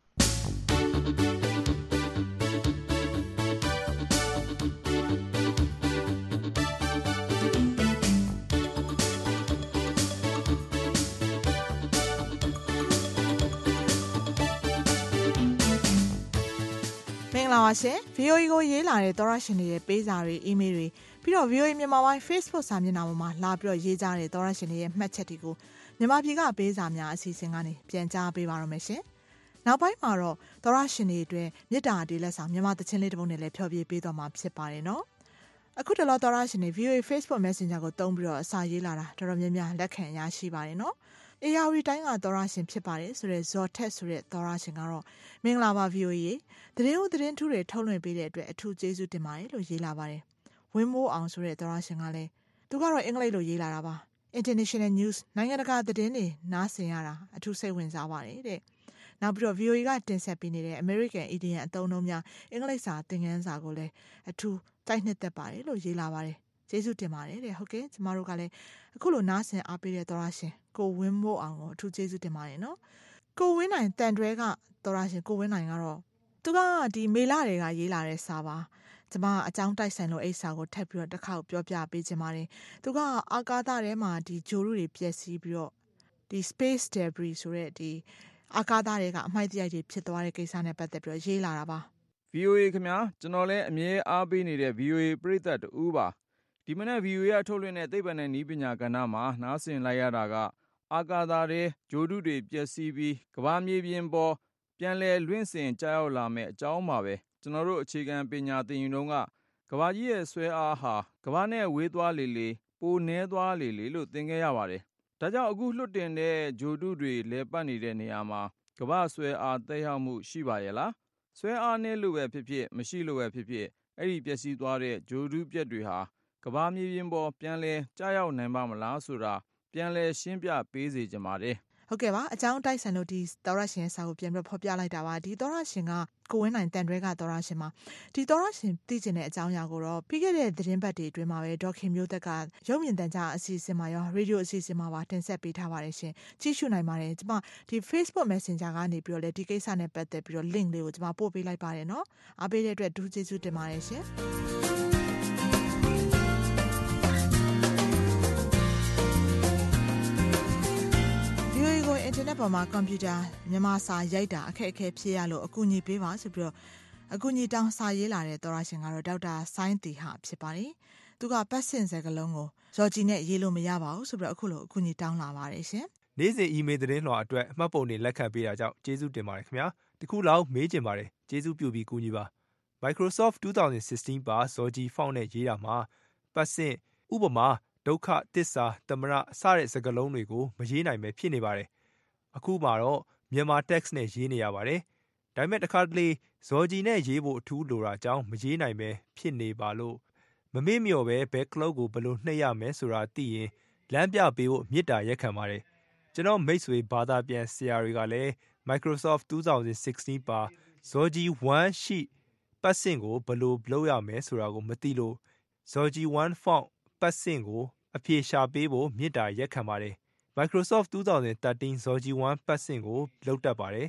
မင်္ဂလာပါရှင် ဗီအိုအေ ကိုရေးလာတဲ့သောရရှင်တွေရဲ့ပေးစာတွေအီးမေးလ်တွေပြီးတော့ ဗီအိုအေ မြန်မာပိုင်း Facebook စာမျက်နှာပေါ်မှာလာပြီးတော့ရေးကြတဲ့သောရရှင်တွေရဲ့မှတ်ချက်တွေကိုမြန်မာပြည်ကပေးစာများအစီအစဉ်ကနေပြန်ကြားပေးပါရမယ်ရှင်နောက်ပိုင်းမှာတော့သောရရှင်တွေအတွက်မေတ္တာတေးလက်ဆောင်မြန်မာသချင်းလေးတစ်ပုဒ်နဲ့လည်းဖျော်ဖြေပေးသွားမှာဖြစ်ပါတယ်နော်အခုတလောသောရရှင်တွေ ဗီအိုအေ Facebook Messenger ကိုတုံးပြီးတော့အစာရေးလာတာတော်တော်များများလက်ခံရရှိပါတယ်နော်အေယာဝတီတိုင်းကသောရရှင်ဖြစ်ပါတယ်ဆိုတဲ့ဇော်ထက်ဆိုတဲ့သောရရှင်ကတော့မင်္ဂလာပါ ဗီအိုအေ သတင်းဦးသတင်းထူးတွေထုတ်လွှင့်ပေးတဲ့အတွက်အထူးကျေးဇူးတင်ပါတယ်လို့ရေးလာပါတယ်ဝင်းမိုးအောင်ဆိုတဲ့သောရရှင်ကလည်းသူကတော့အင်္ဂလိပ်လိုရေးလာတာပါ International News နိုင်ငံတကာသတင်းတွေနားဆင်ရတာအထူးစိတ်ဝင်စားပါတယ်တဲ့နောက်ပြီးတော့ ဗီအိုအေ ကတင်ဆက်ပေးနေတဲ့ American Idiom အသုံးအနှုန်းများအင်္ဂလိပ်စာသင်ခန်းစာကိုလည်းအထူးတိုက်နှစ်သက်ပါတယ်လို့ရေးလာပါတယ်ကျေးဇူးတင်ပါတယ်တဲ့ဟုတ်ကဲ့ကျမတို့ကလည်းအခုလိုနားဆင်အားပေးတဲ့သောရရှင်ကိုဝင်းမိုးအောင်ကိုအထူးကျေးဇူးတင်ပါတယ်နော်ကိုဝင်းနိုင်တန်တွဲကသောရရှင်ကိုဝင်းနိုင်ကတော့သူကဒီမေလတွေကရေးလာတဲ့စာပါကျမအကြောင်းတိုက်ဆိုင်လို့အိတ်စာကိုထပ်ပြီးတော့တစ်ခေါက်ပြောပြပေးချင်ပါတယ်သူကအာကာသထဲမှာဒီဂျိုရုတွေပျက်စီးပြီးတော့ဒီ space debris ဆိုတဲ့ဒီအာကာသတွေကအမိုက်တရိုက်တွေဖြစ်သွားတဲ့ကိစ္စနဲ့ပတ်သက်ပြီးတော့ရေးလာတာပါဗီအိုအေ ခင်ဗျာကျွန်တော်လည်းအမြဲအားပေးနေတဲ့ ဗီအိုအေ ပရိသတ်တူပါဒီမနေ့ ဗီအိုအေ ကထုတ်လွှင့်တဲ့သိပ္ပံနဲ့နည်းပညာကဏ္ဍမှာနားဆင်လိုက်ရတာကအာကာသထဲဂျိုဒုတွေပျက်စီးပြီးကမ္ဘာမြေပြင်ပေါ်ပြန်လည်လွင့်စင်ကျရောက်လာမဲ့အကြောင်းပါပဲကျွန်တော်တို့အခြေခံပညာသင်ယူတုန်းကကမ္ဘာကြီးရဲ့ဆွဲအားဟာကမ္ဘာနဲ့ဝေးသွားလေလေပိုနည်းသွားလေလေလို့သင်ခဲ့ရပါတယ်ဒါကြောင့်အခုလွတ်တင်တဲ့ဂျိုဒုတွေလဲပတ်နေတဲ့နေရာမှာကမ္ဘာဆွဲအားသက်ရောက်မှုရှိပါရဲ့လားဆွဲအားနည်းလို့ပဲဖြစ်ဖြစ်မရှိလို့ပဲဖြစ်ဖြစ်အဲ့ဒီပျက်စီးသွားတဲ့ဂျိုဒုပြက်တွေဟာကမ္ဘာမြေပြင်ပေါ်ပြန်လဲကျရောက်နိုင်ပါမလားဆိုတာပြန်လဲရှင်းပြပေးစေချင်ပါတယ်ဟုတ်ကဲ့ပါအကြောင်းတိုက်ဆိုင်လို့ဒီသောရရှင်စာကိုပြန်ပြီးဖော်ပြလိုက်တာပါဒီသောရရှင်ကကိုဝင်းနိုင်တန်တွဲကသောရရှင်မှာဒီသောရရှင်သိကျင်တဲ့အကြောင်းအရာကိုတော့ပြီးခဲ့တဲ့သတင်းပတ်တွေအတွင်းမှာပဲဒေါက်ခင်မျိုးသက်ကရုပ်မြင်သံကြားအစီအစဉ်မှာရောရေဒီယိုအစီအစဉ်မှာပါတင်ဆက်ပေးထားပါတယ်ရှင်ကြည့်ရှုနိုင်ပါတယ်ကျွန်မဒီ Facebook Messenger ကနေပြီးတော့လေဒီကိစ္စနဲ့ပတ်သက်ပြီးတော့ link လေးကိုကျွန်မပို့ပေးလိုက်ပါတယ်နော်အားပေးတဲ့အတွက်ဒူးကျေးဇူးတင်ပါတယ်ရှင်အင်တာနက်ပေါ်မှာကွန်ပျူတာမြန်မာစာရိုက်တာအခက်အခဲဖြစ်ရလို့အကူအညီပေးပါဆိုပြီးတော့အကူအညီတောင်းစာရေးလာတဲ့သောရရှင်ကတော့ဒေါက်တာဆိုင်းတီဟာဖြစ်ပါတယ်။သူကပတ်စင်စကလုံးကိုဇော်ကြီးနဲ့ရေးလို့မရပါဘူးဆိုပြီးတော့အခုလိုအကူအညီတောင်းလာပါတယ်ရှင်။နေ့စဉ်အီးမေးလ်သတင်းလွှာအတွက်အမှတ်ပုံတွေလက်ခံပေးတာကြောင့်ကျေးဇူးတင်ပါတယ်ခင်ဗျာ။တခုလောက်မေးချင်ပါတယ်ကျေးဇူးပြုပြီးကူညီပါ Microsoft twenty sixteen ပါဇော်ကြီးဖောင်းနဲ့ရေးတာမှာပတ်စင်ဥပမာဒုက္ခသစ္စာသမရစတဲ့စကားလုံးတွေကိုမရေးနိုင်ပဲဖြစ်နေပါတယ်အခုမှာတော့မြန်မာ text နဲ့ရေးနေရပါတယ်။ဒါပေမဲ့တစ်ခါတလေဇော်ကြီးနဲ့ရေးဖို့အထူးလိုတာကြောင့်မရေးနိုင်ပဲဖြစ်နေပါလို့မမေ့မြော်ပဲဘဲကလုတ်ကိုဘယ်လိုနှိပ်ရမယ်ဆိုတာသိရင်လမ်းပြပေးဖို့မေတ္တာရက်ခံပါတယ်။ကျွန်တော်မိတ်ဆွေဘာသာပြန်ဆရာတွေကလည်း Microsoft twenty sixteen ပါဇော်ကြီးoneရှိပတ်စင်ကိုဘယ်လိုလုပ်ရမယ်ဆိုတာကိုမသိလို့ဇော်ကြီးone font ပတ်စင်ကိုအဖြေရှာပေးဖို့မေတ္တာရက်ခံပါတယ်။ Microsoft twenty thirteen ဇော်ကြီးoneပတ်စင်ကိုလုပ်တတ်ပါတယ်။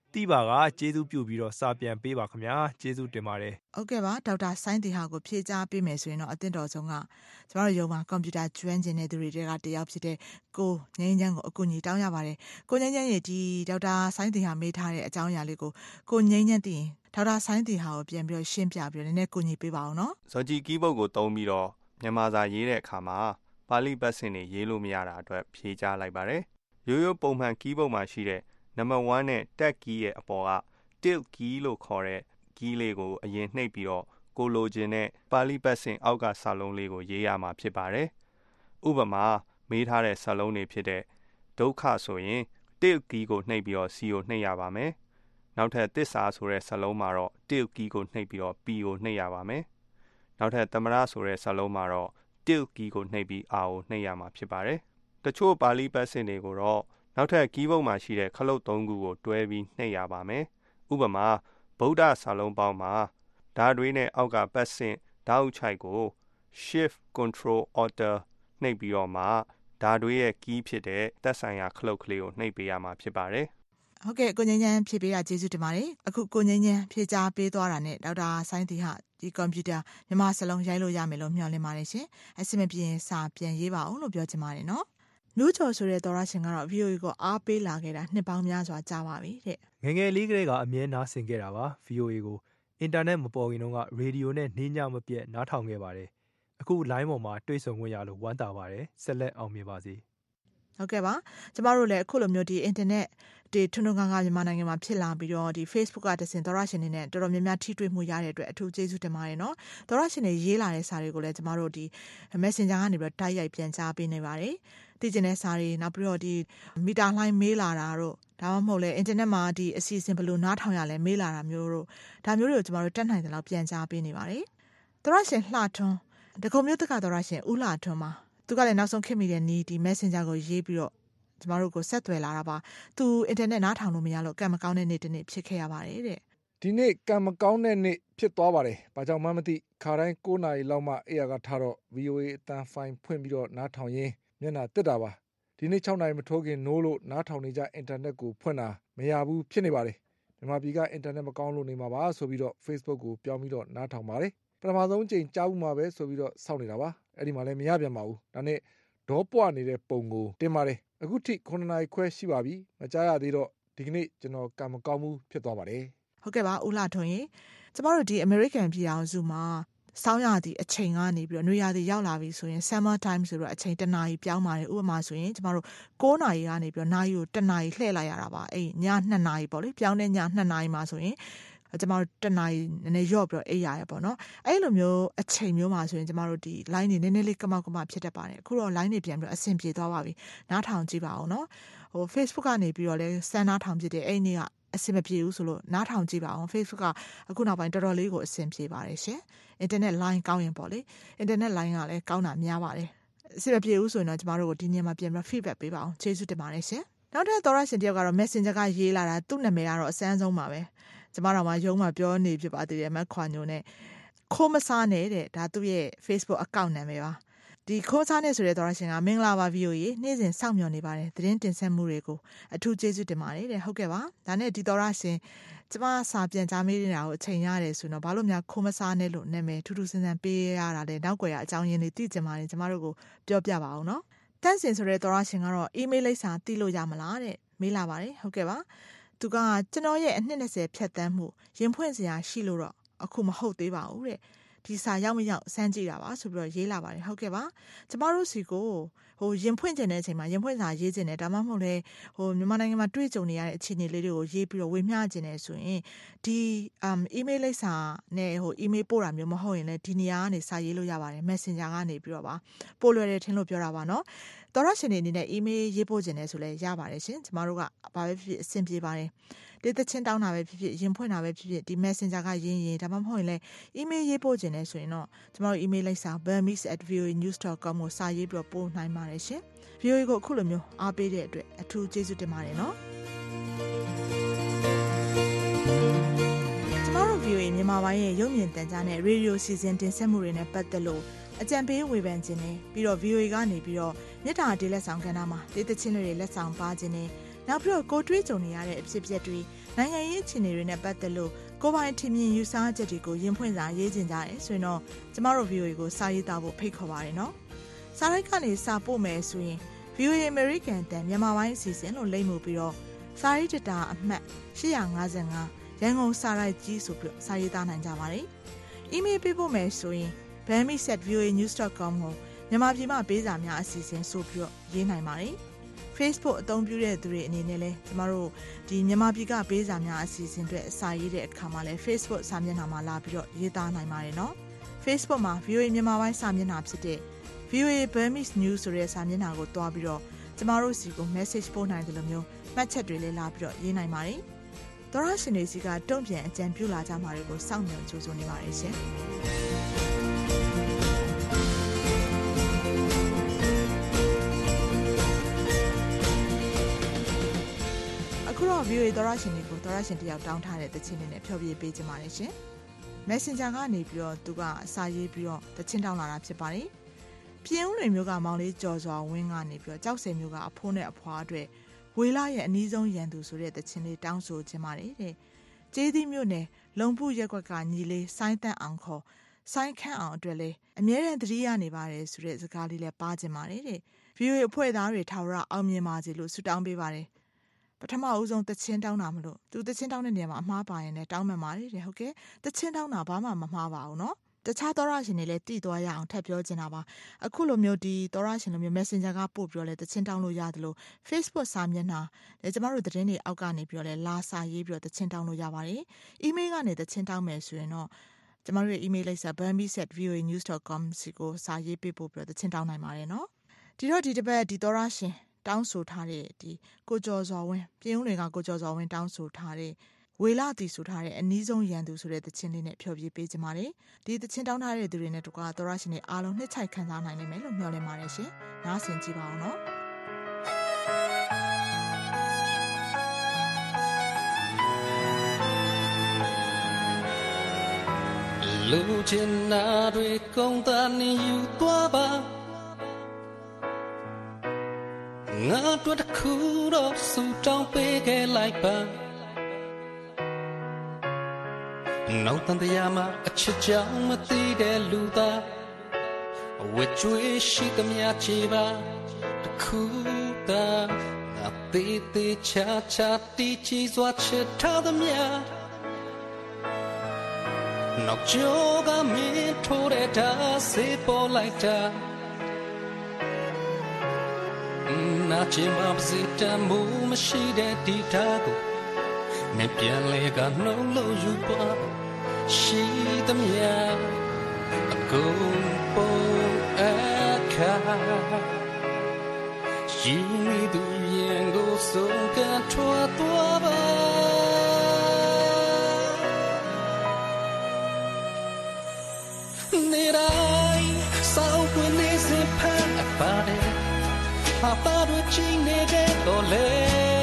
တိပါကကျေးဇူးပြုပြီးတော့စာပြန်ပေးပါခင်ဗျာကျေးဇူးတင်ပါတယ်ဟုတ်ကဲ့ပါဒေါက်တာဆိုင်းတီဟာကိုဖြေကြားပေးမယ်ဆိုရင်တော့အသင့်တော်ဆုံးကကျမတို့ရုံမှာကွန်ပျူတာကျွမ်းကျင်တဲ့သူတွေကတယောက်ဖြစ်တဲ့ကိုငင်းချမ်းကိုအကူအညီတောင်းရပါတယ်ကိုငင်းချမ်းရဲ့ဒီဒေါက်တာဆိုင်းတီဟာမေးထားတဲ့အကြောင်းအရာလေးကိုကိုငင်းချမ်းသိရင်ဒေါက်တာဆိုင်းတီဟာကိုပြန်ပြီးတော့ရှင်းပြပြီးတော့နည်းနည်းကူညီပေးပါအောင်နော်ဇော်ကြီးကီးဘုတ်ကိုသုံးပြီးတော့မြန်မာစာရေးတဲ့အခါမှာပါဠိပတ်စင်တွေရေးလို့မရတာအတွက်ဖြေကြားလိုက်ပါတယ်ရိုးရိုးပုံမှန်ကီးဘုတ်မှာရှိတဲ့နံပါတ်oneနဲ့တက်ကီးရဲ့အပေါ်က tilt key လို့ခေါ်တဲ့ကီးလေးကိုအရင်နှိပ်ပြီးတော့ကိုလိုချင်တဲ့ပါဠိပတ်စင်အောက်ကစာလုံးလေးကိုရေးရမှာဖြစ်ပါတယ်ဥပမာမေးထားတဲ့စာလုံးတွေဖြစ်တဲ့ဒုက္ခဆိုရင် tilt key ကိုနှိပ်ပြီးတော့ c ကိုနှိပ်ရပါမယ်နောက်ထပ်သစ္စာဆိုတဲ့စာလုံးမှာတော့ tilt key ကိုနှိပ်ပြီးတော့ p ကိုနှိပ်ရပါမယ်နောက်ထပ်သမရဆိုတဲ့စာလုံးမှာတော့ tilt key ကိုနှိပ်ပြီး r ကိုနှိပ်ရမှာဖြစ်ပါတယ်တချို့ပါဠိပတ်စင်တွေကိုတော့နောက်ထပ်ကီးဘုတ်မှာရှိတဲ့ခလုတ်သုံးခုကိုတွဲပြီးနှိပ်ရပါမယ်ဥပမာဗုဒ္ဓစာလုံးပေါင်းမှာဓာတ်တွေနဲ့အောက်ကပတ်စင်ဓာတ်ဥချိုက်ကို shift control alt နှိပ်ပြီးတော့မှဓာတ်တွေရဲ့ကီးဖြစ်တဲ့သက်ဆိုင်ရာခလုတ်ကလေးကိုနှိပ်ပေးရမှာဖြစ်ပါတယ်ဟုတ်ကဲ့ကိုငင်းချမ်းဖြေပေးတာကျေးဇူးတင်ပါတယ်အခုကိုငင်းချမ်းဖြေကြားပေးသွားတာနဲ့ဒေါက်တာဆိုင်းတီဟာဒီကွန်ပျူတာမြန်မာစလုံးရိုက်လို့ရမယ်လို့မျှော်လင့်ပါတယ်ရှင်အဆင်မပြေရင်စာပြန်ရေးပါအောင်လို့ပြောချင်ပါတယ်နော်နူးချော်ဆိုတဲ့သောရရှင်ကတော့ ဗီအိုအေ ကိုအားပေးလာခဲ့တာနှစ်ပေါင်းများစွာကြာပါပြီတဲ့ငငယ်လေးကလေးကအမြဲနားဆင်ခဲ့တာပါ ဗီအိုအေ ကိုအင်တာနက်မပေါ်ခင်တော့ကရေဒီယိုနဲ့နှင်းညမပြတ်နားထောင်ခဲ့ပါတယ်အခု line ပေါ်မှာတွေ့ဆုံခွင့်ရလို့ဝမ်းသာပါတယ်ဆက်လက်အောင်မြင်ပါစေဟုတ်ကဲ့ပါကျမတို့လည်းအခုလိုမျိုးဒီ internet ဒီထွန်းထွန်းကားကားမြန်မာနိုင်ငံမှာဖြစ်လာပြီးတော့ဒီ Facebook ကတဆင့်သောရရှင်တွေနဲ့တော်တော်များများထိတွေ့မှုရတဲ့အတွက်အထူးကျေးဇူးတင်ပါတယ်နော်သောရရှင်တွေရေးလာတဲ့စာတွေကိုလည်းကျမတို့ဒီ Messenger ကနေပြီးတော့တိုက်ရိုက်ပြန်ကြားပေးနေပါတယ်သိကျင်တဲ့စာတွေနောက်ပြီးတော့ဒီမီတာလှိုင်းမေးလာတာတို့ဒါမှမဟုတ်လဲ internet မှာဒီအစီအစဉ်ဘယ်လိုနားထောင်ရလဲမေးလာတာမျိုးတို့ဒါမျိုးတွေကိုကျမတို့တက်နိုင်တယ်လို့ပြန်ကြားပေးနေပါတယ်သောရရှင်လှထွန်းတကုံမျိုးတက္ကသောရရှင်ဦးလှထွန်းမှာသူကလည်းနောက်ဆုံးခင်မိတဲ့နီးဒီ Messenger ကိုရေးပြီးတော့ကျမတို့ကိုဆက်သွယ်လာတာပါသူအင်တာနက်နားထောင်လို့မရလို့ကံမကောင်းတဲ့နေ့တစ်နေ့ဖြစ်ခဲ့ရပါတယ်တဲ့ဒီနေ့ကံမကောင်းတဲ့နေ့ဖြစ်သွားပါတယ်ဘာကြောင့်မှမသိခါတိုင်း၉နာရီလောက်မှအေးရကထားတော့ ဗီအိုအေ အတန်ဖိုင်ဖွင့်ပြီးတော့နားထောင်ရင်းမျက်နှာတက်တာပါဒီနေ့၆နာရီမထိုးခင်နိုးလို့နားထောင်နေကြအင်တာနက်ကိုဖွင့်တာမရဘူးဖြစ်နေပါတယ်မြန်မာပြည်ကအင်တာနက်မကောင်းလို့နေမှာပါဆိုပြီးတော့ Facebook ကိုပြောင်းပြီးတော့နားထောင်ပါတယ်ပထမဆုံးချိန်ကြားဘူးမှာပဲဆိုပြီးတော့စောင့်နေတာပါအဲ့ဒီမှာလည်းမရပြန်ပါဘူးဒါနဲ့ဒေါပွားနေတဲ့ပုံကိုတင်ပါတယ်အခုထိခုနှစ်နာရီခွဲရှိပါပြီမကြားရသေးတော့ဒီကနေ့ကျွန်တော်ကံမကောင်းမှုဖြစ်သွားပါတယ်ဟုတ်ကဲ့ပါဦးလှထွန်းရေကျမတို့ဒီ American ပြည်အောင်စုမှာစောင်းရသည့်အချိန်ကနေပြီးတော့နွေရာသီရောက်လာပြီဆိုရင် summer time ဆိုတော့အချိန်တစ်နာရီပြောင်းပါတယ်ဥပမာဆိုရင်ကျမတို့၉နာရီကနေပြီးတော့နာရီကိုတစ်နာရီလှည့်လိုက်ရတာပါအဲ့ညနှစ်နာရီပေါ့လေပြောင်းတဲ့ညနှစ်နာရီမှာဆိုရင်ကျမတို့တစ်နာရီနည်းနည်းရော့ပြီးတော့အိပ်ရရပေါ့နော်အဲ့လိုမျိုးအချိန်မျိုးမှာဆိုရင်ကျမတို့ဒီ line တွေနည်းနည်းလေးကမောက်ကမဖြစ်တတ်ပါတယ်အခုတော့ line တွေပြန်ပြီးတော့အဆင်ပြေသွားပါပြီနားထောင်ကြည့်ပါအောင်နော်ဟို Facebook ကနေပြီးတော့လဲစမ်းနားထောင်ဖြစ်တဲ့အဲ့နေ့ကအဆင်မပြေဘူးဆိုလို့နားထောင်ကြည့်ပါအောင် Facebook ကအခုနောက်ပိုင်းတော်တော်လေးကိုအဆင်ပြေပါတယ်ရှင် internet line ကောင်းရင်ပေါ့လေ internet line ကလည်းကောင်းတာများပါတယ်အဆင်မပြေဘူးဆိုရင်တော့ကျမတို့ကိုဒီညမှာပြန်ပြီး feedback ပေးပါအောင်ကျေးဇူးတင်ပါတယ်ရှင်နောက်ထပ်သောရရှင်တယောက်ကတော့ Messenger ကရေးလာတာသူ့နာမည်ကတော့အစမ်းဆုံးပါပဲကျမတို့မှရုံးမှာပြောနေဖြစ်ပါသေးတယ်မက်ခွာညိုနဲ့ခိုးမစားနဲ့တဲ့ဒါသူ့ရဲ့ Facebook account နာမည်ပါဒီခိုးစားနဲ့ဆိုတဲ့သောရရှင်ကမင်္ဂလာပါ ဗီအိုအေ နေ့စဉ်စောင့်မျှော်နေပါတယ်သတင်းတင်ဆက်မှုတွေကိုအထူးကျေးဇူးတင်ပါတယ်တဲ့ဟုတ်ကဲ့ပါဒါနဲ့ဒီသောရရှင်ကျမစာပြန်ကြားမေးနေတာကိုအချိန်ရတယ်ဆိုတော့ဘာလို့များခိုးမစားနဲ့လို့နာမည်ထူးထူးဆန်းဆန်းပေးရတာလဲနောက်ွယ်ရအကြောင်းရင်းလေးသိကြပါတယ်ကျမတို့ကိုပြောပြပါအောင်နော်တန်းစင်ဆိုတဲ့သောရရှင်ကတော့ email လိပ်စာသိလို့ရမလားတဲ့မေးလာပါတယ်ဟုတ်ကဲ့ပါသူကကျွန်တော်ရဲ့အနှစ်၂၀ဖြတ်တန်းမှုရင်ဖွင့်စရာရှိလို့တော့အခုမဟုတ်သေးပါဘူးတဲ့ဒီစာရောက်မရောက်စမ်းကြည့်တာပါဆိုပြီးတော့ရေးလာပါတယ်ဟုတ်ကဲ့ပါကျမတို့စီကိုဟိုရင်ဖွင့်ကျင်တဲ့အချိန်မှာရင်ဖွင့်စာရေးကျင်တယ်ဒါမှမဟုတ်လဲဟိုမြန်မာနိုင်ငံမှာတွေ့ကြုံနေရတဲ့အခြေအနေလေးတွေကိုရေးပြီးတော့ဝေမျှကျင်တယ်ဆိုရင်ဒီ um email လိပ်စာနဲ့ဟို email ပို့တာမျိုးမဟုတ်ရင်လည်းဒီနေရာကနေစာရေးလို့ရပါတယ် Messenger ကနေပြီးတော့ပါပို့လွယ်တယ်ထင်လို့ပြောတာပါနော်တော်ရရှင်နေအနေနဲ့ email ရေးပို့ခြင်းလဲဆိုလဲရပါတယ်ရှင်ကျမတို့ကဘာပဲဖြစ်ဖြစ်အဆင်ပြေပါတယ်တေးသချင်းတောင်းတာပဲဖြစ်ဖြစ်ရင်ဖွင့်တာပဲဖြစ်ဖြစ်ဒီ Messenger ကရင်းရင်ဒါမှမဟုတ်ရင်လဲ email ရေးပို့ခြင်းလဲဆိုရင်တော့ကျမတို့ email လိုက်စာ burmese at v o a news dot com ကိုစာရေးပြီးတော့ပို့နိုင်ပါတယ်ရှင် ဗီအိုအေ ကိုအခုလိုမျိုးအားပေးတဲ့အတွက်အထူးကျေးဇူးတင်ပါတယ်နော်ကျမတို့ ဗီအိုအေ မြန်မာပိုင်းရဲ့ရုပ်မြင်သံကြားနဲ့ရေဒီယိုစီစဉ်တင်ဆက်မှုတွေနဲ့ပတ်သက်လို့အကြံပေးဝေဖန်ခြင်းနဲ့ပြီးတော့ ဗီအိုအေ ကနေပြီးတော့မြေတားတေးလက်ဆောင်ကဏ္ဍမှာတေးသချင်းတွေလက်ဆောင်ပါခြင်းနဲ့နောက်ပြီးတော့ကိုတွေးကြုံနေရတဲ့အဖြစ်အပျက်တွေနနိုင်ငံရေးအခြေအနေတွေနဲ့ပတ်သက်လို့ကိုပိုင်ထင်မြင်ယူဆချက်တွေကိုရင်ဖွင့်စာရေးကြင်ကြတယ်ဆိုရင်တော့ကျမတို့ ဗီအိုအေ ကိုစာရေးသားဖို့ဖိတ်ခေါ်ပါတယ်နော်စာရိုက်ကနေစာပို့မယ်ဆိုရင် ဗီအိုအေ American တန်မြန်မာပိုင်းအစီအစဉ်လို့လိမ့်မှုပြီးတော့စာရေးတတာအမှတ်၈၅၅ရန်ကုန်စာရိုက်ကြီးဆိုပြီးစာရေးသားနိုင်ကြပါတယ်အီးမေးလ်ပေးပို့မယ်ဆိုရင် burmese at v o a news dot com ကိုမြန်မာပြည်မှာပေးစာများအစီအစဉ်ဆိုပြီးတော့ရေးနိုင်ပါတယ်Facebook အသုံးပြုတဲ့သူတွေအနေနဲ့လည်းကျမတို့ဒီမြန်မာပြည်ကပေးစာများအစီအစဉ်တွေအစာရေးတဲ့အခါမှာလည်း Facebook စာမျက်နှာမှာလာပြီးတော့ရေးသားနိုင်ပါတယ်နော် Facebook မှာ ဗီအိုအေ မြန်မာပိုင်းစာမျက်နှာဖြစ်တဲ့ ဗီအိုအေ Burmese News ဆိုတဲ့စာမျက်နှာကိုတွားပြီးတော့ကျမတို့စီကို message ပို့နိုင်တယ်လို့မျိုးမှတ်ချက်တွေလည်းလာပြီးတော့ရေးနိုင်ပါတယ်သောရရှင်တွေစီကတုံ့ပြန်အကြံပြုလာကြမှာတွေကိုစောင့်မျှော်ကြိုးစားနေပါတယ်ရှင်အခုတော့ ဗီအိုအေ သောရရှင်တွေကိုသောရရှင်တယောက်တောင်းထားတဲ့တခြင်းတွေနဲ့ဖျော်ဖြေပေးကြပါမယ်ရှင် Messenger ကနေပြီးတော့သူကစာရေးပြီးတော့တခြင်းတောင်းလာတာဖြစ်ပါတယ်ပြင်းဦးလွင်မျိုးကမောင်လေးကြော်စွာဝင်းကနေပြီးတော့ကြောက်စင်မျိုးကအဖိုးနဲ့အဖွားအတွက်ဝေလာရဲ့အနီးဆုံးရန်သူဆိုတဲ့တခြင်းလေးတောင်းဆိုခြင်းပါတယ်တဲ့ကျေးသီးမျိုးနဲ့လုံပုရက်ကွက်ကညီလေးဆိုင်းတန့်အောင်ခေါ်ဆိုင်းခန့်အောင်အတွက်လည်းအမြဲတမ်းသတိရနေပါတယ်ဆိုတဲ့စကားလေးလည်းပါခြင်းပါတယ်တဲ့ ဗီအိုအေ အဖွဲ့သားတွေထာဝရအောင်မြင်ပါစေလို့ဆုတောင်းပေးပါတယ်ပထမအဦးဆုံးတခြင်းတောင်းတာမလို့သူတခြင်းတောင်းတဲ့နေရာမှာအမှားပါရင်လည်းတောင်းမှန်ပါတယ်တဲ့ဟုတ်ကဲ့တခြင်းတောင်းတာဘာမှမမှားပါဘူးเนาะတခြားသောရရှင်တွေလည်းတည်သွားရအောင်ထပ်ပြောချင်တာပါအခုလိုမျိုးဒီသောရရှင်လိုမျိုး Messenger ကပို့ပြောလဲတခြင်းတောင်းလို့ရတယ်လို့ Facebook စာမျက်နှာလည်းကျမတို့သတင်းတွေအောက်ကနေပြောလဲလာစာရေးပြီးတော့တခြင်းတောင်းလို့ရပါတယ်။ email ကနေတခြင်းတောင်းမယ်ဆိုရင်တော့ကျမတို့ရဲ့ email လိပ်စာ burmese at v o a news dot com စီကိုစာရေးပေးပို့ပြီးတော့တခြင်းတောင်းနိုင်ပါတယ်နော်။ဒီတော့ဒီတစ်ပတ်ဒီသောရရှင်တောင်းဆိုထားတဲ့ဒီကိုကျော်စွာဝင်းပြင်းဦးတွေကကိုကျော်စွာဝင်းတောင်းဆိုထားတဲ့ဝေလာတီဆိုထားတဲ့အနီးဆုံးရန်သူဆိုတဲ့သချင်းလေးနဲ့ဖျော်ဖြေပေးကြပါတယ်ဒီသချင်းတောင်းထားတဲ့သူတွေနဲ့တကွာသောရရှင်တွေအားလုံးနှစ်ချိုက်ခံစားနိုင်လိမ့်မယ်လို့မျှော်လင့်ပါတယ်ရှင်နားဆင်ကြည့်ပါအောင်နော်လူချင်နာတွေကုန်တာနေယူသွားပါငါတို့တခုတော့စူတောင်းပေးခဲ့လိုက်ပါနောက်တန်တရားမှာအချစ်ကြောင့်မသိတဲ့လူသားဝစ်ကြွေးရှိသမျှချေပါတခုသာငါသေးသေးချာချာတီးချီစွာချစ်ထားသမျှနောက်ကျော်ကမင်းထိုးတဲ့ဒါစေပေါ်လိုက်တာနာချင်မှာစတမ်းမှုမရှိတဲ့ဒီထားကိုမပြန်လေကနှုတ်လို့ယူပါရှိသမျှအကုန်ပေါ်အခါရှိနေသူရင်ကိုဆုံးကထွားသွားပါနေတိုင်းစောက်တွင်နေစဖန်အပါတယ်ဟာပါတို့ချင်းနေတဲ့တော့လေ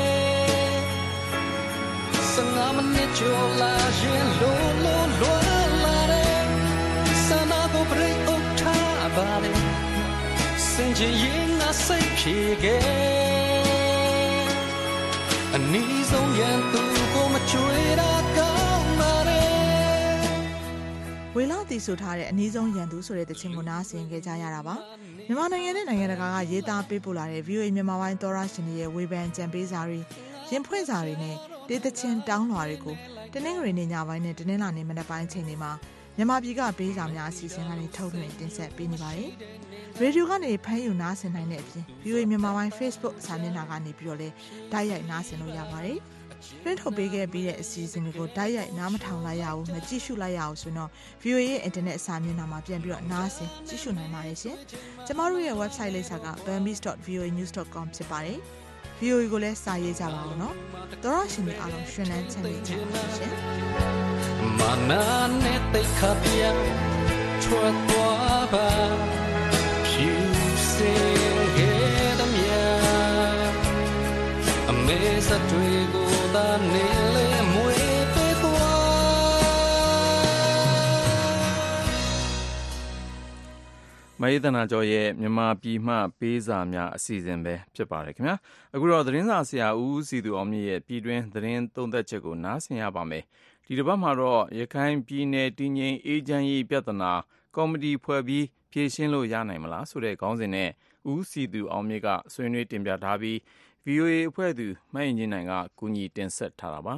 စငါမနဲ့ကြောလာရင်လိုလိုလွာလာတယ်စနာကိုပြို့ထားပါတယ်စင်ချင်ရင်ငါစိတ်ဖြေခဲ့အနီးဆုံးရန်သူကိုမချွေတာကောင်းပါတယ်ဝေလာတီဆိုထားတဲ့အနီးဆုံးရန်သူဆိုတဲ့တခြင်းကိုနားဆင်ခဲ့ကြရတာပါမြန်မာနိုင်ငံနဲ့နိုင်ငံတကာကရေးသားပေးပို့လာတဲ့ ဗီအိုအေ မြန်မာပိုင်းသောရရှင်တွေရဲ့ဝေဖန်ကြံပေးစာတွေရင်ဖွင့်စာတွေနဲ့တေးသချင်းတောင်းလွှာတွေကိုတနင်္ဂနွေနေ့ညပိုင်းနဲ့တနင်္လာနေ့မနက်ပိုင်းချိန်တွေမှာမြန်မာပြည်ကပေးစာများအစီအစဉ်ကနေထုတ်လွှင့်တင်ဆက်ပေးနေပါတယ်။ရေဒီယိုကနေဖမ်းယူနားဆင်နိုင်တဲ့အပြင် ဗီအိုအေ မြန်မာပိုင်း Facebook စာမျက်နှာကနေပြီးတော့လည်းတိုက်ရိုက်နားဆင်လို့ရပါတယ်။တွင်းထုတ်ပေးခဲ့ပြီးတဲ့အစီအစဉ်တွေကိုတိုက်ရိုက်နားမထောင်လိုက်ရဘူးမကြည့်ရှုလိုက်ရအောင်ဆိုတော့ ဗီအိုအေ ရဲ့ internet စာမျက်နှာမှာပြန်ပြီးတော့နားဆင်ကြည့်ရှုနိုင်ပါတယ်ရှင်။ကျမတို့ရဲ့ website လိပ်စာက burmese dot v o a news dot com ဖြစ်ပါတယ်။ ဗီအိုအေ ကိုလည်းစာရေးကြပါဦးနော်။သောရရှင်တွေအားလုံးရှင်လန်းချမ်းမြေ့ကြပါရှင်။မာနာနဲ့တိတ်ခါပြထွက်သွားပါဖြူစင်ခဲ့တဲ့မြတ်အမေစတွေကိုသာနေလေမွေပေးသွားမယေသနာကျော်ရဲ့မြန်မာပြည်မှပေးစာများအစီအစဉ်ပဲဖြစ်ပါတယ်ခင်ဗျာအခုတော့သတင်းစာဆရာဦးစီသူအောင်မြင့်ရဲ့ပြည်တွင်းသတင်းသုံးသပ်ချက်ကိုနားဆင်ရပါမယ်ဒီတစ်ပတ်မှာတော့ရခိုင်ပြည်နယ်တည်ငြိမ်အေးချမ်းရေးပြဿနာကော်မတီဖွဲ့ပြီးဖြေရှင်းလို့ရနိုင်မလားဆိုတဲ့ခေါင်းစဉ်နဲ့ဦးစီသူအောင်မြင့်ကဆွေးနွေးတင်ပြထားပြီး ဗီအိုအေ အဖွဲ့သူမအင်ဂျင်နိုင်ကကူညီတင်ဆက်ထားတာပါ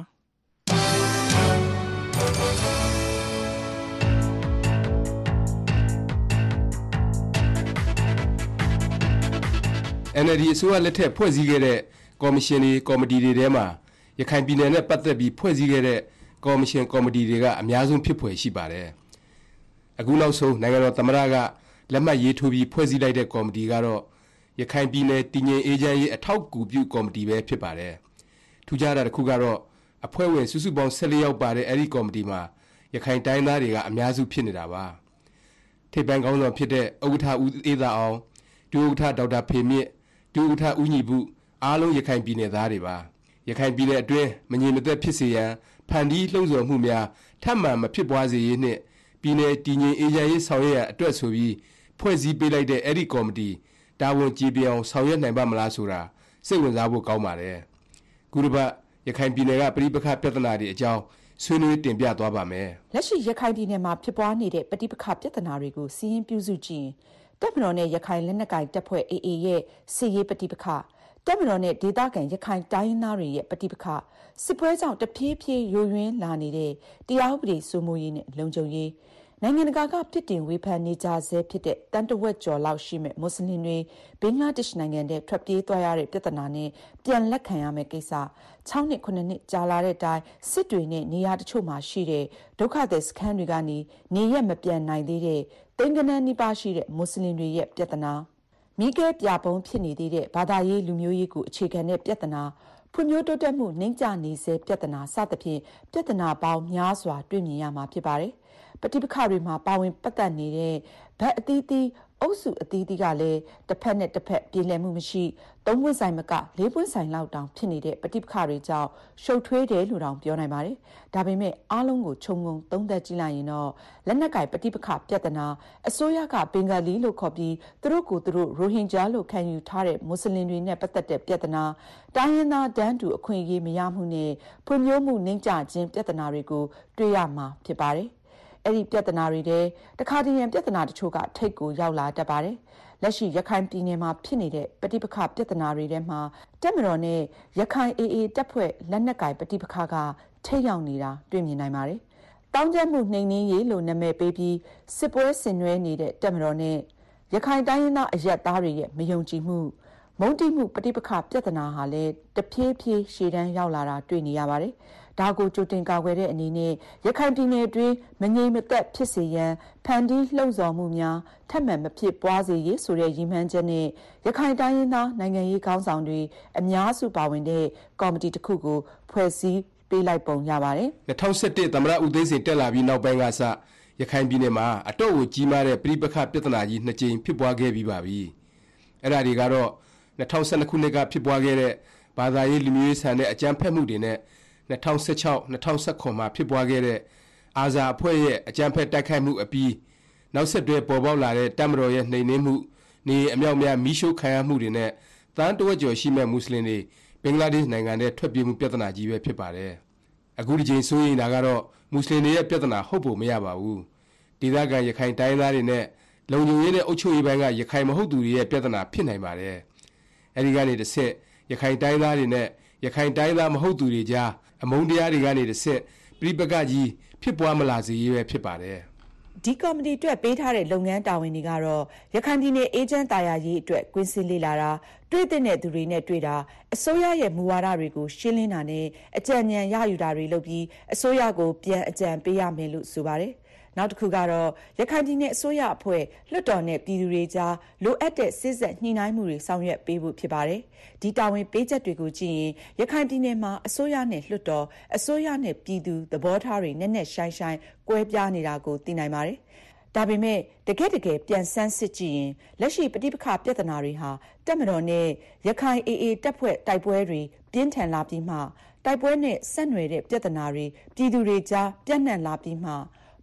အန် အယ်လ် ဒီ အစိုးရလက်ထက်ဖွဲ့စည်းခဲ့တဲ့ကော်မရှင်တွေကော်မတီတွေထဲမှာရခိုင်ပြည်နယ်နဲ့ပတ်သက်ပြီးဖွဲ့စည်းခဲ့တဲ့ကော်မရှင်ကော်မတီတွေကအများဆုံးဖြစ်ဖွယ်ရှိပါတယ်။အခုနောက်ဆုံးနိုင်ငံတော်သမ္မတကလက်မှတ်ရေးထိုးပြီးဖွဲ့စည်းလိုက်တဲ့ကော်မတီကတော့ရခိုင်ပြည်နယ်တည်ငြိမ်အေးချမ်းရေးအထောက်အကူပြုကော်မတီပဲဖြစ်ပါတယ်။ထူးခြားတာတစ်ခုကတော့အဖွဲ့ဝင်စုစုပေါင်းဆယ်လေးယောက်ပါတဲ့အဲဒီကော်မတီမှာရခိုင်တိုင်းသားတွေကအများစုဖြစ်နေတာပါ။ထိပ်ပိုင်းခေါင်းဆောင်ဖြစ်တဲ့ဥက္ကဋ္ဌဦးအေးသာအောင်ဒုဥက္ကဋ္ဌဒေါက်တာဖေမြင့်ဒုဥက္ကဋ္ဌဦးညီဘူးအားလုံးရခိုင်ပြည်နယ်သားတွေပါရခိုင်ပြည်နယ်အတွင်းမငြိမ်မသက်ဖြစ်စေရန်ဖန်တီးလှုံ့ဆော်မှုများထပ်မံမဖြစ်ပွားစေရေးနှင့်ပြည်နယ်တည်ငြိမ်အေးချမ်းရေးဆောင်ရွက်ရန်အတွက်ဆိုပြီးဖွဲ့စည်းပေးလိုက်တဲ့အဲ့ဒီကော်မတီတာဝန်ကျေပြအောင်ဆောင်ရွက်နိုင်ပါမလားဆိုတာစိတ်ဝင်စားဖို့ကောင်းပါတယ်ခုတစ်ပတ်ရခိုင်ပြည်နယ်ကပြည်ပခပြဿနာတွေအကြောင်းဆွေးနွေးတင်ပြသွားပါမယ်လက်ရှိရခိုင်ပြည်နယ်မှာဖြစ်ပွားနေတဲ့ပဋိပက္ခပြဿနာတွေကိုစီးရင်ပြုစုကြည့်တပ်မတော်နဲ့ရခိုင်လက်နက်ကိုင်တပ်ဖွဲ့ အေအေ ရဲ့စစ်ရေးပဋိပက္ခတပ်မတော်နဲ့ဒေသခံရခိုင်တိုင်းရင်းသားတွေရဲ့ပဋိပက္ခစစ်ပွဲကြောင့်တဖြည်းဖြည်းယိုယွင်းလာနေတဲ့တရားဥပဒေစိုးမိုးရေးနဲ့လုံခြုံရေးနိုင်ငံတကာကပြစ်တင်ဝေဖန်နေကြဆဲဖြစ်တဲ့တန်တဝက်ကျော်လောက်ရှိမဲ့မွတ်စလင်တွေဘင်္ဂလားဒေ့ရှ်နိုင်ငံထဲထွက်ပြေးသွားရတဲ့ပြဿနာနဲ့ပြန်လက်ခံရမယ့်ကိစ္စ၆နှစ်ခုနှစ်ကြာလာတဲ့အတိုင်းစစ်တွေနဲ့နေရာတချို့မှာရှိတဲ့ဒုက္ခသည်စခန်းတွေကနေနေရက်မပြန်နိုင်သေးတဲ့တိမ်ကနန်းနိပါရှိတဲ့မွတ်စလင်တွေရဲ့ပြဿနာမိခဲပြပုံဖြစ်နေသေးတဲ့ဘာသာရေးလူမျိုးရေးကိုအခြေခံတဲ့ပြဿနာဖွံ့ဖြိုးတိုးတက်မှုနှိမ့်ကျနေစေပြဿနာစသဖြင့်ပြဿနာပေါင်းများစွာတွေ့မြင်ရမှာဖြစ်ပါတယ်ပဋိပက္ခတွေမှာပါဝင်ပတ်သက်နေတဲ့ဗတ်အသီးသီးအုပ်စုအသီးသီးကလည်းတစ်ဖက်နဲ့တစ်ဖက်ပြည်လည်မှုမရှိသုံးပွင့်ဆိုင်မကလေးပွင့်ဆိုင်လောက်တောင်ဖြစ်နေတဲ့ပဋိပက္ခတွေကြောင့်ရှုပ်ထွေးတယ်လို့တောင်ပြောနိုင်ပါတယ်။ဒါပေမဲ့အားလုံးကိုခြုံငုံသုံးသပ်ကြည့်လိုက်ရင်တော့လက်နက်ကိုင်ပဋိပက္ခပြဿနာအစိုးရကဘင်္ဂလီလို့ခေါ်ပြီးသူတို့ကိုသူတို့ရိုဟင်ဂျာလို့ခံယူထားတဲ့မွတ်စလင်တွေနဲ့ပတ်သက်တဲ့ပြဿနာတိုင်းရင်းသားတန်းတူအခွင့်အရေးမရမှုနဲ့ဖွံ့ဖြိုးမှုနှိမ့်ကျခြင်းပြဿနာတွေကိုတွေ့ရမှာဖြစ်ပါတယ်။အဲ့ဒီပြဿနာတွေတဲ့တခါတည်းရန်ပြဿနာတချို့ကထိတ်ကိုရောက်လာတတ်ပါတယ်။လက်ရှိရခိုင်ပြည်နယ်မှာဖြစ်နေတဲ့ပဋိပက္ခပြဿနာတွေထဲမှာတပ်မတော်နဲ့ရခိုင် အေအေ တပ်ဖွဲ့လက်နက်ကိုင်ပဋိပက္ခကထိတ်ရောက်နေတာတွေ့မြင်နိုင်ပါတယ်။တောင်းကျမ်းမှုနှိမ်နင်းရေးလို့နာမည်ပေးပြီးစစ်ပွဲဆင်နွှဲနေတဲ့တပ်မတော်နဲ့ရခိုင်တိုင်းရင်းသားအရက်သားတွေရဲ့မယုံကြည်မှုမုန်းတီးမှုပဋိပက္ခပြဿနာဟာလည်းတဖြည်းဖြည်းရှေ့တန်းရောက်လာတာတွေ့နေရပါတယ်။ဒါကိုကြိုတင်ကာကွယ်တဲ့အနေနဲ့ရခိုင်ပြည်နယ်အတွင်းမငြိမ်မသက်ဖြစ်စေရန်ဖန်တီးလှုံ့ဆော်မှုများထပ်မံမဖြစ်ပွားစေရေးဆိုတဲ့ရည်မှန်းချက်နဲ့ရခိုင်တိုင်းရင်းသားနိုင်ငံရေးခေါင်းဆောင်တွေအများစုပါဝင်တဲ့ကော်မတီတစ်ခုကိုဖွဲ့စည်းပေးလိုက်ပုံရပါတယ်။၂၀၁၁သမ္မတဦးသိန်းစိန်တက်လာပြီးနောက်ပိုင်းကစရခိုင်ပြည်နယ်မှာအတော့ကိုကြီးမားတဲ့ပြည်ပခပြဿနာကြီးနှစ်ကြိမ်ဖြစ်ပွားခဲ့ပြီးပါပြီ။အဲ့ဒါတွေကတော့၂၀၁၂ခုနှစ်ကဖြစ်ပွားခဲ့တဲ့ဘာသာရေးလူမျိုးရေးဆန်တဲ့အကြမ်းဖက်မှုတွေနဲ့၂၀၁၆-၂၀၁၇မှာဖြစ်ပွားခဲ့တဲ့အာဇာအဖွဲ့ရဲ့အကြမ်းဖက်တိုက်ခိုက်မှုအပြီးနောက်ဆက်တွဲပေါ်ပေါက်လာတဲ့တပ်မတော်ရဲ့နှိမ်နင်းမှုနေအမြောက်များမီးရှို့ခံရမှုတွေနဲ့တန်းတဝက်ကျော်ရှိမဲ့မွတ်စလင်တွေဘင်္ဂလားဒေ့ရှ်နိုင်ငံထဲထွက်ပြေးမှုပြဿနာကြီးပဲဖြစ်ပါတယ်။အခုဒီချိန်ဆိုရင်ဒါကတော့မွတ်စလင်တွေရဲ့ပြဿနာဟုတ်ဖို့မရပါဘူး။ဒေသခံရခိုင်တိုင်းသားတွေနဲ့လုံခြုံရေးနဲ့အုပ်ချုပ်ရေးပိုင်းကရခိုင်မဟုတ်သူတွေရဲ့ပြဿနာဖြစ်နိုင်ပါတယ်။အဲဒီကနေတစ်ဆက်ရခိုင်တိုင်းသားတွေနဲ့ရခိုင်တိုင်းသားမဟုတ်သူတွေကြားအမုန်းတရားတွေကနေတစ်ဆက်ပြည်ပကကြီးဖြစ်ပွားမလာစေရေးပဲဖြစ်ပါတယ်။ဒီကော်မတီအတွက်ပေးထားတဲ့လုပ်ငန်းတာဝန်တွေကတော့ရခိုင်ပြည်နယ်အေဂျင့်တာယာရေးအတွက်ကွင်းစင်းလေ့လာတာတွေ့တဲ့သူတွေနဲ့တွေ့တာအစိုးရရဲ့မူဝါဒတွေကိုရှင်းလင်းတာနဲ့အကြံဉာဏ်ရယူတာတွေလုပ်ပြီးအစိုးရကိုပြန်အကြံပေးရမယ်လို့ဆိုပါတယ်။နောက်တစ်ခုကတော့ရခိုင်ပြည်နယ်အစိုးရအဖွဲ့လွှတ်တော်နဲ့ပြည်သူတွေကြားလိုအပ်တဲ့စစ်ဆက်ညှိနှိုင်းမှုတွေဆောင်ရွက်ပေးဖို့ဖြစ်ပါတယ်။ဒီတာဝန်ပေးချက်တွေကိုကြည့်ရင်ရခိုင်ပြည်နယ်မှာအစိုးရနဲ့လွှတ်တော်အစိုးရနဲ့ပြည်သူသဘောထားတွေနဲ့နဲ့ရှိုင်းရှိုင်းကွဲပြားနေတာကိုသိနိုင်ပါတယ်။ဒါပေမဲ့တကယ်တကယ်ပြန်ဆန်းစစ်ကြည့်ရင်လက်ရှိပဋိပက္ခပြဿနာတွေဟာတပ်မတော်နဲ့ရခိုင် အေအေ တပ်ဖွဲ့တိုက်ပွဲတွေပြင်းထန်လာပြီးမှတိုက်ပွဲနဲ့ဆက်နွယ်တဲ့ပြဿနာတွေပြည်သူတွေကြားပြန့်နှံ့လာပြီးမှ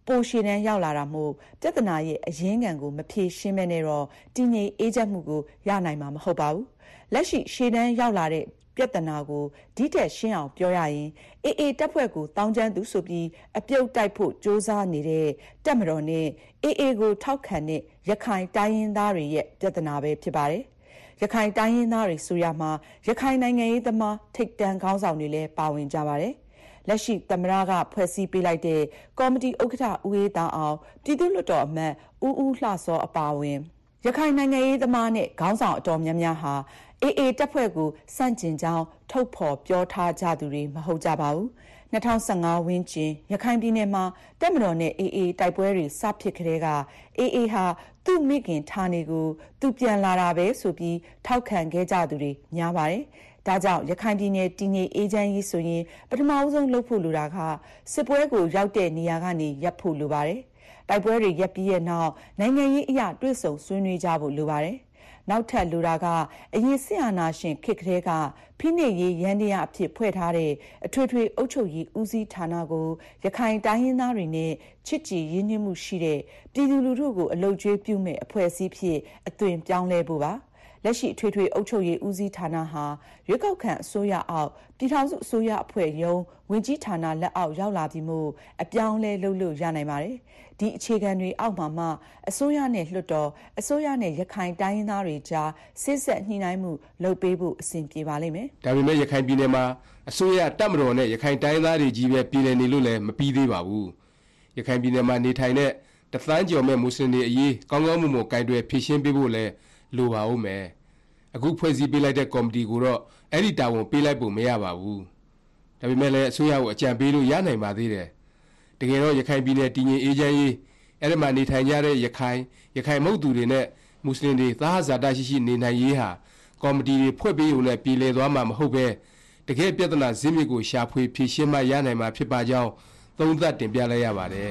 ပိုရှည်တန်းရောက်လာတာမို့ပြဿနာရဲ့အရင်းခံကိုမဖြေရှင်းမဲနဲ့တော့တည်ငြိမ်အေးချမ်းမှုကိုရနိုင်မှာမဟုတ်ပါဘူးလက်ရှိရှည်တန်းရောက်လာတဲ့ပြဿနာကိုဒီတက်ရှင်းအောင်ပြောရရင်အေးအေးတပ်ဖွဲ့ကိုတောင်းကျမ်းသူဆိုပြီးအပြုတ်တိုက်ဖို့စ조사နေတဲ့တပ်မတော်နဲ့အေးအေးကိုထောက်ခံတဲ့ရခိုင်တိုင်းရင်းသားတွေရဲ့ပြဿနာပဲဖြစ်ပါတယ်ရခိုင်တိုင်းရင်းသားတွေဆိုရမှာရခိုင်နိုင်ငံရေးသမားထိပ်တန်းခေါင်းဆောင်တွေလည်းပါဝင်ကြပါတယ်လက်ရှိသမ္မတကဖွဲ့စည်းပေးလိုက်တဲ့ကော်မတီဥက္ကဋ္ဌဦးအေးသာအောင်ပြည်သူ့လွှတ်တော်အမတ်ဦးဦးလှစောအပါအဝင်ရခိုင်နိုင်ငံရေးသမားနဲ့ခေါင်းဆောင်အတော်များများဟာအေးအေးတပ်ဖွဲ့ကိုစန့်ကျင်ကြောင်းထုတ်ဖော်ပြောထားကြသူတွေမဟုတ်ကြပါဘူး၂၀၁၅ဝန်းကျင်ရခိုင်ပြည်နယ်မှာတပ်မတော်နဲ့အေးအေးတိုက်ပွဲတွေစဖြစ်ခတဲ့ကအေးအေးဟာသူ့မိခင်ဌာနေကိုသူပြန်လာတာပဲဆိုပြီးထောက်ခံခဲ့ကြသူတွေများပါတယ်ဒါကြောင့်ရခိုင်ပြည်နယ်တည်ငြိမ်အေးချမ်းရေးဆိုရင်ပထမအဆုံးလုပ်ဖို့လိုတာကစစ်ပွဲကိုရောက်တဲ့နေရာကနေရပ်ဖို့လိုပါတယ်တိုက်ပွဲတွေရပ်ပြီးရဲ့နောက်နိုင်ငံရေးအရာတွေ့ဆုံဆွေးနွေးကြဖို့လိုပါတယ်နောက်ထပ်လိုတာကအရင်စစ်အာဏာရှင်ခေတ်ကလေးကဖိနှိပ်ရေးရန်တရားအဖြစ်ဖွဲ့ထားတဲ့အထွေထွေအုပ်ချုပ်ရေးဦးစီးဌာနကိုရခိုင်တိုင်းရင်းသားတွေနဲ့ချစ်ကြည်ရင်းနှီးမှုရှိတဲ့ပြည်သူလူထုကိုအလုပ်ကျွေးပြုမဲ့အဖွဲ့အစည်းဖြစ်အသွင်ပြောင်းလဲဖို့ပါလက်ရှိထွေထွေအုပ်ချုပ်ရေးဦးစီးဌာနဟာရွေးကောက်ခံအစိုးရအောက်ပြည်ထောင်စုအစိုးရအဖွဲ့ရုံးဝင်ကြီးဌာနလက်အောက်ရောက်လာပြီးမှအပြောင်းလဲလုပ်လို့ရနိုင်ပါတယ်ဒီအခြေခံတွေအောက်မှာမှအစိုးရနဲ့လွှတ်တော်အစိုးရနဲ့ရခိုင်တိုင်းရင်းသားတွေကြားစစ်ဆက်ညှိနှိုင်းမှုလုပ်ပေးဖို့အဆင်ပြေပါလိမ့်မယ်ဒါပေမဲ့ရခိုင်ပြည်နယ်မှာအစိုးရတပ်မတော်နဲ့ရခိုင်တိုင်းသားတွေကြီးပဲပြည်နယ်နေလို့လည်းမပြီးသေးပါဘူးရခိုင်ပြည်နယ်မှာနေထိုင်တဲ့တသန်းကျော်မဲ့မွတ်စလင်တွေအရေးကောင်းကောင်းမွန်မွန်ကင်တွယ်ဖြည့်ရှင်းပေးဖို့လည်းလိုပါဦးမယ်အခုဖွဲ့စည်းပေးလိုက်တဲ့ကော်မတီကိုတော့အဲ့ဒီတာဝန်ပေးလိုက်ဖို့မရပါဘူးဒါပေမဲ့လည်းအစိုးရကိုအကြံပေးလို့ရနိုင်ပါသေးတယ်တကယ်တော့ရခိုင်ပြည်နယ်တည်ငြိမ်အေးချမ်းရေးအဲ့ဒီမှာနေထိုင်ကြတဲ့ရခိုင်ရခိုင်မဟုတ်သူတွေနဲ့မွတ်စလင်တွေသားဟာဇာတရှိရှိနေနိုင်ရေးဟာကော်မတီတွေဖွဲ့ပေးုံနဲ့ပြည်လည်သွားမှာမဟုတ်ပဲတကယ်ပြဿနာဇင်းမြစ်ကိုရှာဖွေဖြေရှင်းမှရနိုင်မှာဖြစ်ပါကြောင်းသုံးသပ်တင်ပြလိုက်ရပါတယ်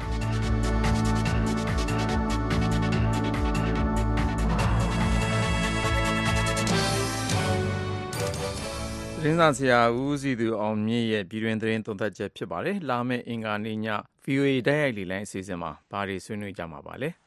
သတင်းစာဆရာဦးစီသူအောင်မြင့်ရဲ့ပြည်တွင်သတင်းသုံးသပ်ချက်ဖြစ်ပါတယ်လာမယ့်အင်္ဂါနေ့ည ဗီအိုအေ တိုက်ရိုက်လေလိုင်းအစီအစဉ်မှာဘာတွေဆွေးနွေးကြမှာပါလဲ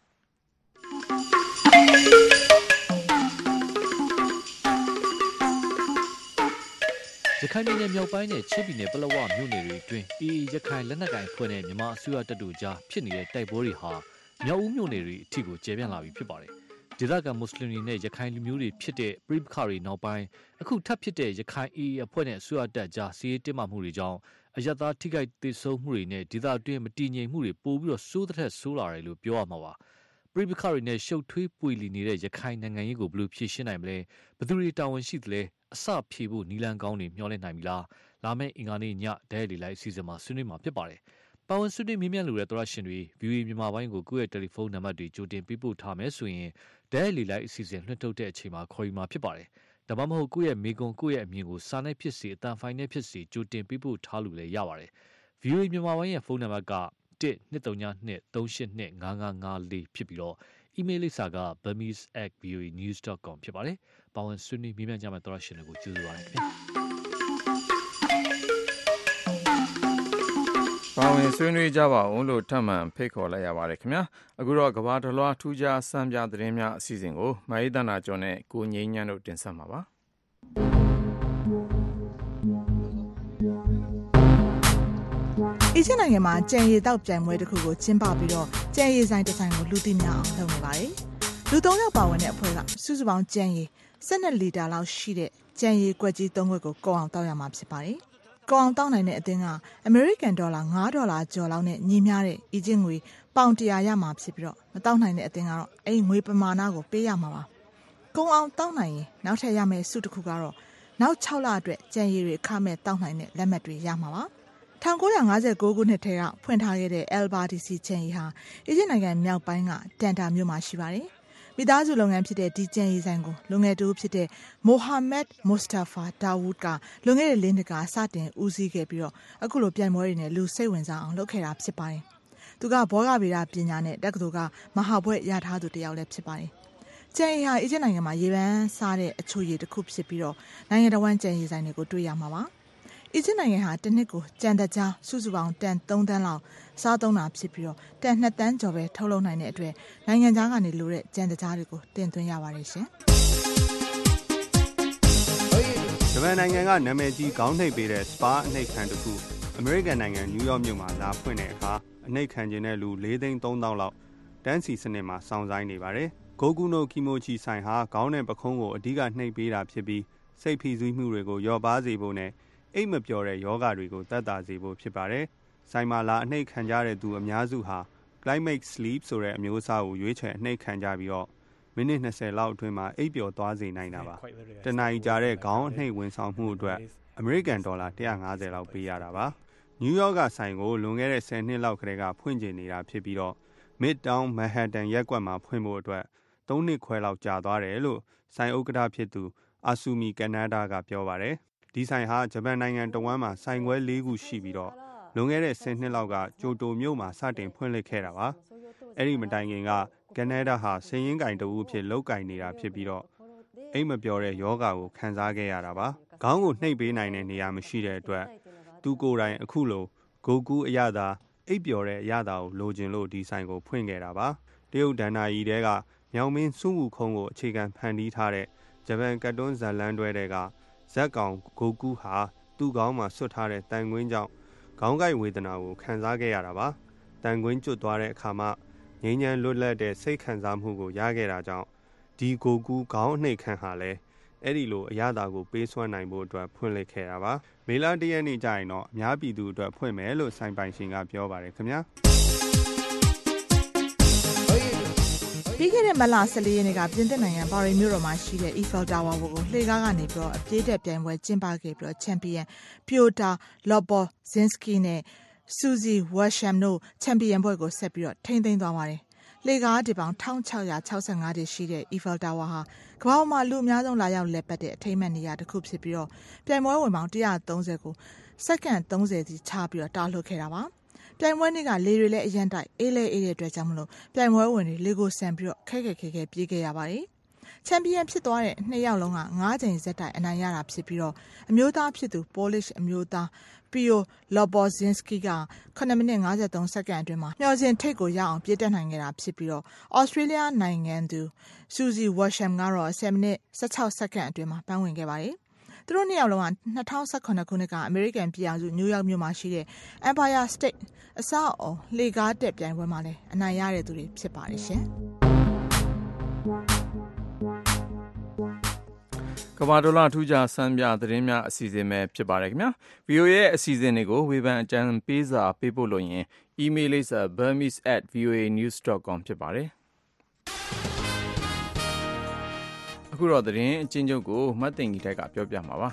ရခိုင်ပြည်နယ်မြောက်ပိုင်းနဲ့ချင်းပြည်နယ်ပလက်ဝမြို့နယ်တွေအတွင်းအေအေရခိုင်လက်နက်ကိုင်ဖွဲ့နဲ့မြန်မာအစိုးရတပ်တို့ကြားဖြစ်နေတဲ့တိုက်ပွဲတွေဟာမြောက်ဦးမြို့နယ်တွေအထိကိုကျယ်ပြန့်လာပြီဖြစ်ပါတယ်ဒေသခံမွတ်စလင်တွေနဲ့ရခိုင်လူမျိုးတွေဖြစ်တဲ့ပရိပခါတွေနောက်ပိုင်းအခုထပ်ဖြစ်တဲ့ရခိုင်အေအေအဖွဲ့နဲ့အစိုးရတပ်ကြားစီးရေးတင်းမာမှုတွေကြောင့်အယက်သားထိခိုက်ဒေဆုံးမှုတွေနဲ့ဒေသအတွင်းမတည်ငြိမ်မှုတွေပိုပြီးတော့စိုးတဲ့ဆိုးလာတယ်လို့ပြောရမှာပါပရိပခါတွေနဲ့ရှုပ်ထွေးပွေလီနေတဲ့ရခိုင်နိုင်ငံရေးကိုဘယ်လိုဖြေရှင်းနိုင်မလဲဘယ်သူတွေတာဝန်ရှိသလဲအစဖြေဖို့နီလန်ကောင်းတွေမျှော်လင့်နိုင်ပြီလားလာမယ့်အင်္ဂါနေ့ညဒဲလီလိုက်အစီအစဉ်မှာဆွေးနွေးမှာဖြစ်ပါတယ်ပါဝင်ဆွေးနွေးမြင်းမြတ်လို့တဲ့သောရရှင်တွေ ဗီအိုအေ မြန်မာပိုင်းကိုကိုယ့်ရဲ့တယ်လီဖုန်းနံပါတ်တွေကြိုတင်ပေးပို့ထားမယ်ဆိုရင်ဒဲလီလိုက်အစီအစဉ်လွှင့်ထုတ်တဲ့အချိန်မှာခေါ်ယူမှာဖြစ်ပါတယ်ဒါမှမဟုတ်ကိုယ့်ရဲ့မိကွန်ကိုယ့်ရဲ့အမြင်ကိုစာနဲ့ဖြစ်စေအတန်ဖိုင်နဲ့ဖြစ်စေကြိုတင်ပေးပို့ထားလို့လည်းရပါတယ် ဗီအိုအေ မြန်မာပိုင်းရဲ့ဖုန်းနံပါတ်က one two three two three eight two five five four ဖြစ်ပြီးတော့ email လိပ်စာက burmese at v o a news dot com ဖြစ်ပါတယ်ပါဝင်ဆွေးနွေးမြင်းမြတ်ကြမယ့်သောရရှင်တွေကိုကျေးဇူးပါတယ်ခင်ဗျာပါဝင်ဆွေးနွေးကြပါဦးလို့ထပ်မံဖိတ်ခေါ်လိုက်ရပါတယ်ခင်ဗျာအခုတော့ကဘာတလွှားထူးခြားစံပြသတင်းများအစီအစဉ်ကိုမဟိတနာကျော်နဲ့ကိုငိမ့်ညမ်းတို့တင်ဆက်မှာပါအီဂျစ်နိုင်ငံမှာကြံရည်တောက်ပြိုင်ပွဲတစ်ခုကိုကျင်းပပြီးတော့ကြံရည်ဆိုင်တစ်ဆိုင်ကိုလူသိများအောင်လုပ်နေပါတယ်လူသုံးယောက်ပါဝင်တဲ့အဖွဲ့ကစုစုပေါင်းကြံရည်one twoလီတာလောက်ရှိတဲ့ကြံရည်ကွက်ကြီးသုံးခွက်ကိုကောက်အောင်တောက်ရမှာဖြစ်ပါတယ်ကောင်းတောင်းနိုင်တဲ့အသင်းကအမေရိကန်ဒေါ်လာfiveဒေါ်လာကျော်လောက်နဲ့ညီမျှတဲ့အီဂျစ်ငွေပေါင်one hundredရမှာဖြစ်ပြီးတော့မတောင်းနိုင်တဲ့အသင်းကတော့အဲ့ဒီငွေပမာဏကိုပေးရမှာပါကုံအောင်တောင်းနိုင်ရင်နောက်ထပ်ရမယ့်စုတစ်ခုကတော့နောက်sixလအတွက်ကြံရည်တွေအခမဲ့တောင်းနိုင်တဲ့လက်မှတ်တွေရမှာပါnineteen fifty-nineခုနှစ်ထဲကဖွင့်ထားခဲ့တဲ့ El Bardisi ကြံရည်ဟာအီဂျစ်နိုင်ငံမြောက်ပိုင်းကတန်တာမြို့မှာရှိပါတယ်မိသားစုလုပ်ငန်းဖြစ်တဲ့ဒီကြံရည်ဆိုင်ကိုလူငယ်တူဖြစ်တဲ့ Mohammed Mustafa Dawood ကလွန်ခဲ့တဲ့လေးနှစ်ကစတင်ဦးစီးခဲ့ပြီးတော့အခုလိုပြိုင်ပွဲတွေနဲ့လူစိတ်ဝင်စားအောင်လုပ်ခဲ့တာဖြစ်ပါတယ်။သူကဘောဂဗေဒပညာနဲ့တက္ကသိုလ်ကမဟာဘွဲ့ရထားသူတစ်ယောက်လည်းဖြစ်ပါတယ်။ကြံရည်ဟာအီဂျစ်နိုင်ငံမှာရေပန်းစားတဲ့အချိုရည်တစ်ခုဖြစ်ပြီးတော့နိုင်ငံတော်ဝန်ကြံရည်ဆိုင်တွေကိုတွေ့ရမှာပါ။အီဂျစ်နိုင်ငံဟာတစ်နှစ်ကိုကြံတကြားစုစုပေါင်းတန်သုံးသန်းလောက်စားသုံးတာဖြစ်ပြီးတော့တန်နှစ်သန်းကျော်ပဲထုတ်လုပ်နိုင်တဲ့အတွက်နိုင်ငံခြားကနေလိုတဲ့ကြံတကြားတွေကိုတင်သွင်းရပါတယ်ရှင်ဂျပန်နိုင်ငံကနာမည်ကြီးခေါင်းနှိပ်ပေးတဲ့ Spa အနှိပ်ခံတစ်ခုအမေရိကန်နိုင်ငံနယူးယောက်မြို့မှာလာဖွင့်တဲ့အခါအနှိပ်ခံခြင်းတဲ့လူလေးသိန်းသုံးသောင်းလောက်တန်းစီစနစ်မှာစောင့်ဆိုင်းနေပါတယ်။ Goku no Kimochi ဆိုင်ဟာခေါင်းနဲ့ပခုံးကိုအဓိကနှိပ်ပေးတာဖြစ်ပြီးစိတ်ဖိစီးမှုတွေကိုလျော့ပါးစေဖို့နဲ့အိတ်မပျော်တဲ့ယောဂတွေကိုသက်သာစေဖို့ဖြစ်ပါတယ်။ဆိုင်မှာလာအနှိပ်ခံကြတဲ့သူအများစုဟာ Climate Sleep ဆိုတဲ့အမျိုးအစားကိုရွေးချယ်အနှိပ်ခံကြပြီးတော့မိနစ်၂၀လောက်အတွင်းမှာအိပ်ပျော်သွားစေနိုင်တာပါ။တနအီကြာတဲ့ခေါင်းအနှိပ်ဝန်ဆောင်မှုအတွက်အမေရိကန်ဒေါ်လာ၁၅၀လောက်ပေးရတာပါ။နယူးယောက်ကဆိုင်ကိုလွန်ခဲ့တဲ့၁၀နှစ်လောက်ကတည်းကဖွင့်ကျင်နေတာဖြစ်ပြီးတော့ Midtown Manhattan ရပ်ကွက်မှာဖွင့်ဖို့အတွက်သုံးနှစ်ခွဲလောက်ကြာသွားတယ်လို့ဆိုင်ဥက္ကဋ္ဌဖြစ်သူအာဆူမီကန်နာဒါကပြောပါတယ်။ဒီဆိုင်ဟာဂျပန်နိုင်ငံတဝန်းမှာဆိုင်ခွဲလေးခုရှိပြီးတော့လွန်ခဲ့တဲ့၁၀နှစ်လောက်ကကျိုတိုမြို့မှာစတင်ဖွင့်လှစ်ခဲ့တာပါ။အဲ့ဒီမတိုင်ခင်ကကန်နာဒါဟာစည်ရင်းကင်တဦးဖြစ်လောက်ကင်နေတာဖြစ်ပြီးတော့အိမ်မပျော်တဲ့ယောဂါကိုခံစားခဲ့ရတာပါ။ခေါင်းကိုနှိပ်ပေးနိုင်တဲ့နေရာမရှိတဲ့အတွက်သူကိုယ်တိုင်အခုလိုဂိုကူအရသာအိပ်ပျော်တဲ့အရသာကိုလိုချင်လို့ဒီဆိုင်ကိုဖွင့်ခဲ့တာပါ။တရုတ်ဒဏ္ဍာရီတဲကမြောင်မင်းစွန့်ဝူခုံးကိုအခြေခံဖန်တီးထားတဲ့ဂျပန်ကတ်တွန်းဇာတ်လမ်းတွဲတွေကဇက်ကောင်ဂိုကူဟာသူ့ခေါင်းမှာဆွတ်ထားတဲ့တန်ကွင်းကြောင့်ခေါင်းကိုက်ဝေဒနာကိုခံစားခဲ့ရတာပါ။တန်ကွင်းကျွတ်သွားတဲ့အခါမှာငြိမ်းချမ်းလွတ်လပ်တဲ့စိတ်ခံစားမှုကိုရခဲ့တာကြောင့်ဒီဂိုကူခေါင်းအနှိပ်ခံဟာလဲအဲ့ဒီလိုအရသာကိုပေးစွမ်းနိုင်ဖို့အတွက်ဖွင့်လှစ်ခဲ့တာပါ။မေလ၁ရက်နေ့ကျရင်တော့အများပြည်သူအတွက်ဖွင့်မယ်လို့ဆိုင်ပိုင်ရှင်ကပြောပါတယ်ခင်ဗျာ။ပြီးခဲ့တဲ့မတ်လ၁၄ရက်နေ့ကပြင်သစ်နိုင်ငံပါရီမြို့တော်မှာရှိတဲ့ Eiffel Tower ကိုလှေကားကနေပြီးတော့အပြေးတက်ပြိုင်ပွဲကျင်းပခဲ့ပြီးတော့ချန်ပီယံ Piotr Lobozhinsky နဲ့ Suzy Washam တို့ချန်ပီယံဘွဲ့ကိုဆက်ပြီးတော့ထိန်းသိမ်းသွားပါတယ်။လှေကားဒီပေါင်း၁၆၆၅တိရှိတဲ့ Eiffel Tower ဟာကမ္ဘာပေါ်မှာလူအများဆုံးလာရောက်လည်ပတ်တဲ့အထိမ်းအမှတ်နေရာတစ်ခုဖြစ်ပြီးတော့ပြိုင်ပွဲဝင်ပေါင်း၁၃၀ကိုစက္ကန့်၃၀စီချပြီးတော့တားလှုပ်ခဲ့တာပါ။ပြိုင်ပွဲနေ့ကလေတွေလည်းအရန်တိုက်အေးလဲအေးတဲ့အတွက်ကြောင့်မလို့ပြိုင်ပွဲဝင်တွေလေကိုဆန်ပြီးတော့ခက်ခက်ခဲခဲပြေးခဲ့ရပါတယ်။ချန်ပီယံဖြစ်သွားတဲ့နှစ်ယောက်လုံးက၅ချိန်ဇက်တိုက်အနိုင်ရတာဖြစ်ပြီးတော့အမျိုးသားဖြစ်သူ Polish အမျိုးသား Piotr Lobozhinsky ကခုနှစ်မိနစ်၅၃စက္ကန့်အတွင်းမှာမျှော်စင်ထိပ်ကိုရအောင်ပြေးတက်နိုင်ခဲ့တာဖြစ်ပြီးတော့ Australia နိုင်ငံသူ Suzy Washam ကတော့ဆယ်မိနစ်၁၆စက္ကန့်အတွင်းမှာပန်းဝင်ခဲ့ပါတယ်။သူတို့နှစ်ယောက်လုံးက၂၀၁၇ခုနှစ်ကအမေရိကန်ပြည်အောင်စုနယူးယောက်မြို့မှာရှိတဲ့ Empire State အဆောက်အအုံလှေကားတက်ပြိုင်ပွဲမှာလည်းအနိုင်ရတဲ့သူတွေဖြစ်ပါတယ်ရှင်။ကမ္ဘာဒေါ်လာထူးခြားစံပြသတင်းများအစီအစဉ်ပဲဖြစ်ပါတယ်ခင်ဗျာ ဗီအိုအေ ရဲ့အစီအစဉ်တွေကိုဝေဖန်အကြံပေးစာပေးပို့လို့ရင် email လိပ်စာ burmese at voa news dot com ဖြစ်ပါတယ်အခုတော့သတင်းအချင်းချုပ်ကိုမတ်တင်ကြီးတိုက်ကပြောပြမှာပါ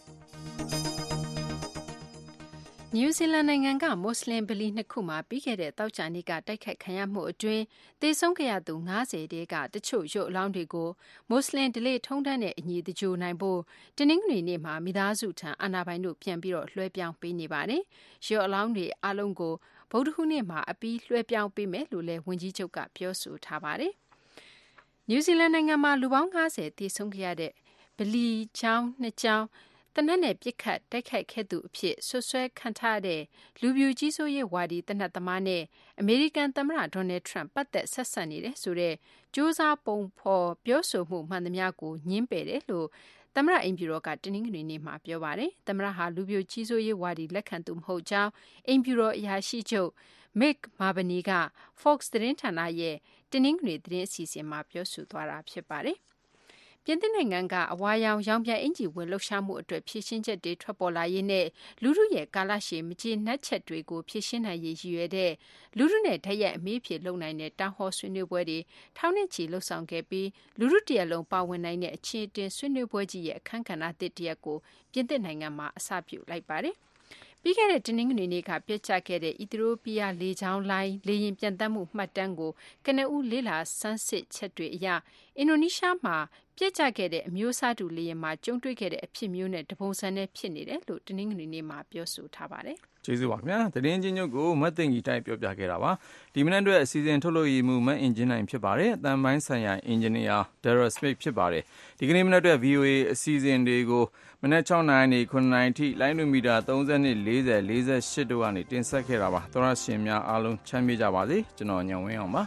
နယူးဇီလန်နိုင်ငံကမွတ်စလင်ဗလီနှစ်ခုမှာပြီးခဲ့တဲ့တောက်ချာနေ့ကတိုက်ခိုက်ခံရမှုအတွင်းသေဆုံးခဲ့ရသူ၅၀တဲကတချို့ရုပ်အလောင်းတွေကိုမွတ်စလင်ဒလေထုံးတမ်းတဲ့အညီတကြိုနိုင်ဖို့တနင်္ဂနွေနေ့မှာမိသားစုထံအာဏာပိုင်တို့ပြန်ပြီးတော့လွှဲပြောင်းပေးနေပါတယ်။ရုပ်အလောင်းတွေအလုံးကိုဗုဒ္ဓဟူးနေ့မှာအပြီးလွှဲပြောင်းပေးမယ်လို့လည်းဝန်ကြီးချုပ်ကပြောဆိုထားပါတယ်။နယူးဇီလန်နိုင်ငံမှာလူပေါင်း၅၀သေဆုံးခဲ့ရတဲ့ဗလီကျောင်းနှစ်ကျောင်းတနက်နဲ့ပြစ်ခတ်တိုက်ခိုက်ခဲ့သူအဖြစ်ဆွဆွဲခံထားတဲ့လူပြူကြီးစိုးရေးဝါဒီတနက်သမားနဲ့အမေရိကန်သမ္မတဒေါ်နယ်ထရန့်ပတ်သက်ဆက်ဆံနေတဲ့ဆိုတဲ့စ조사ပုံဖော်ပြောဆိုမှုမှန်သမျှကိုညှင်းပယ်တယ်လို့သမ္မတအိမ်ဖြူတော်ကတနင်္ဂနွေနေ့မှာပြောပါတယ်။သမ္မတဟာလူပြူကြီးစိုးရေးဝါဒီလက်ခံသူမဟုတ်ကြောင်းအိမ်ဖြူတော်အရာရှိချုပ် Mick Mulvaney က Fox သတင်းဌာနရဲ့တနင်္ဂနွေသတင်းအစီအစဉ်မှာပြောဆိုသွားတာဖြစ်ပါတယ်။ပြင်သစ်နိုင်ငံကအဝါရောင်ရောင်ပြန်အင်ဂျီဝင်လှုပ်ရှားမှုအတွက်ဖြည့်ရှင်းချက်တွေထွက်ပေါ်လာရေးနဲ့လူထုရဲ့ကာလရှည်မကျေနပ်ချက်တွေကိုဖြည့်ရှင်းနိုင်ရေးရည်ရွယ်တဲ့လူထုနဲ့ဓာတ်ရိုက်အမေးဖြေလုပ်နိုင်တဲ့တောင်ဟောဆွေးနွေးပွဲတွေထောင်းနဲ့ချီလှုပ်ဆောင်ခဲ့ပြီးလူထုတရက်လုံးပါဝင်နိုင်တဲ့အခြေအတင်ဆွေးနွေးပွဲကြီးရဲ့အခမ်းကဏ္ဍသစ်တစ်ရပ်ကိုပြင်သစ်နိုင်ငံမှာအစပြုလိုက်ပါတယ်။ပြီးခဲ့တဲ့တနင်္ဂနွေနေ့ကပြစ်ချခဲ့တဲ့အီသီယိုးပီးယားလေကြောင်းလိုင်းလေယာဉ်ပြန်တက်မှုမှတ်တမ်းကိုကနဦးလေးလာဆန်းစစ်ချက်တွေအရအင်ဒိုနီးရှားမှာပြစ်ချခဲ့တဲ့အမျိုးအစားတူလေယာဉ်မှာကျုံတွေ့ခဲ့တဲ့အဖြစ်မျိုးနဲ့တပုံစံနဲ့ဖြစ်နေတယ်လို့တနင်္ဂနွေနေ့မှာပြောဆိုထားပါတယ်ကျေးဇူးပါခင်ဗျာသတင်းချင်းညုတ်ကိုမတ်သိင်ကြီးတိုက်ပြောပြခဲ့တာပါဒီမနက်အတွက်အစီအစဉ်ထုတ်လို့ရမှုမတ်အင်ဂျင်နိုင်ဖြစ်ပါတယ်အတန်ပိုင်းဆိုင်ရာအင်ဂျင်နီယာ Daryl Smith ဖြစ်ပါတယ်ဒီကနေ့မနက်အတွက် ဗီအိုအေ အစီအစဉ်တွေကိုမနက်၆နာရီနေခုနှစ်နာရီထိလိုင်းဒူမီတာသုံး၂ ၄၀ ၄၈တို့ကနေတင်ဆက်ခဲ့တာပါသောရရှင်များအားလုံးချမ်းမြေ့ကြပါစေကျွန်တော်ညောင်ဝင်းအောင်ပါ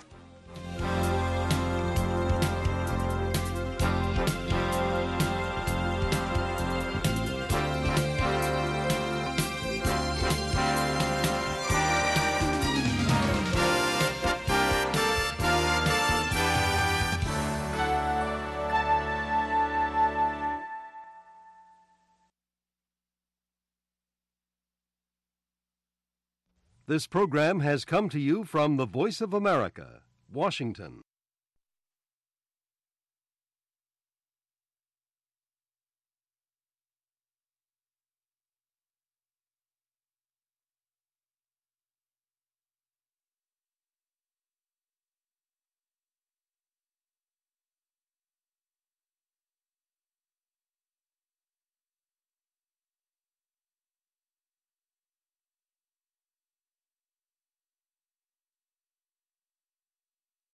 This program has come to you from the Voice of America, Washington.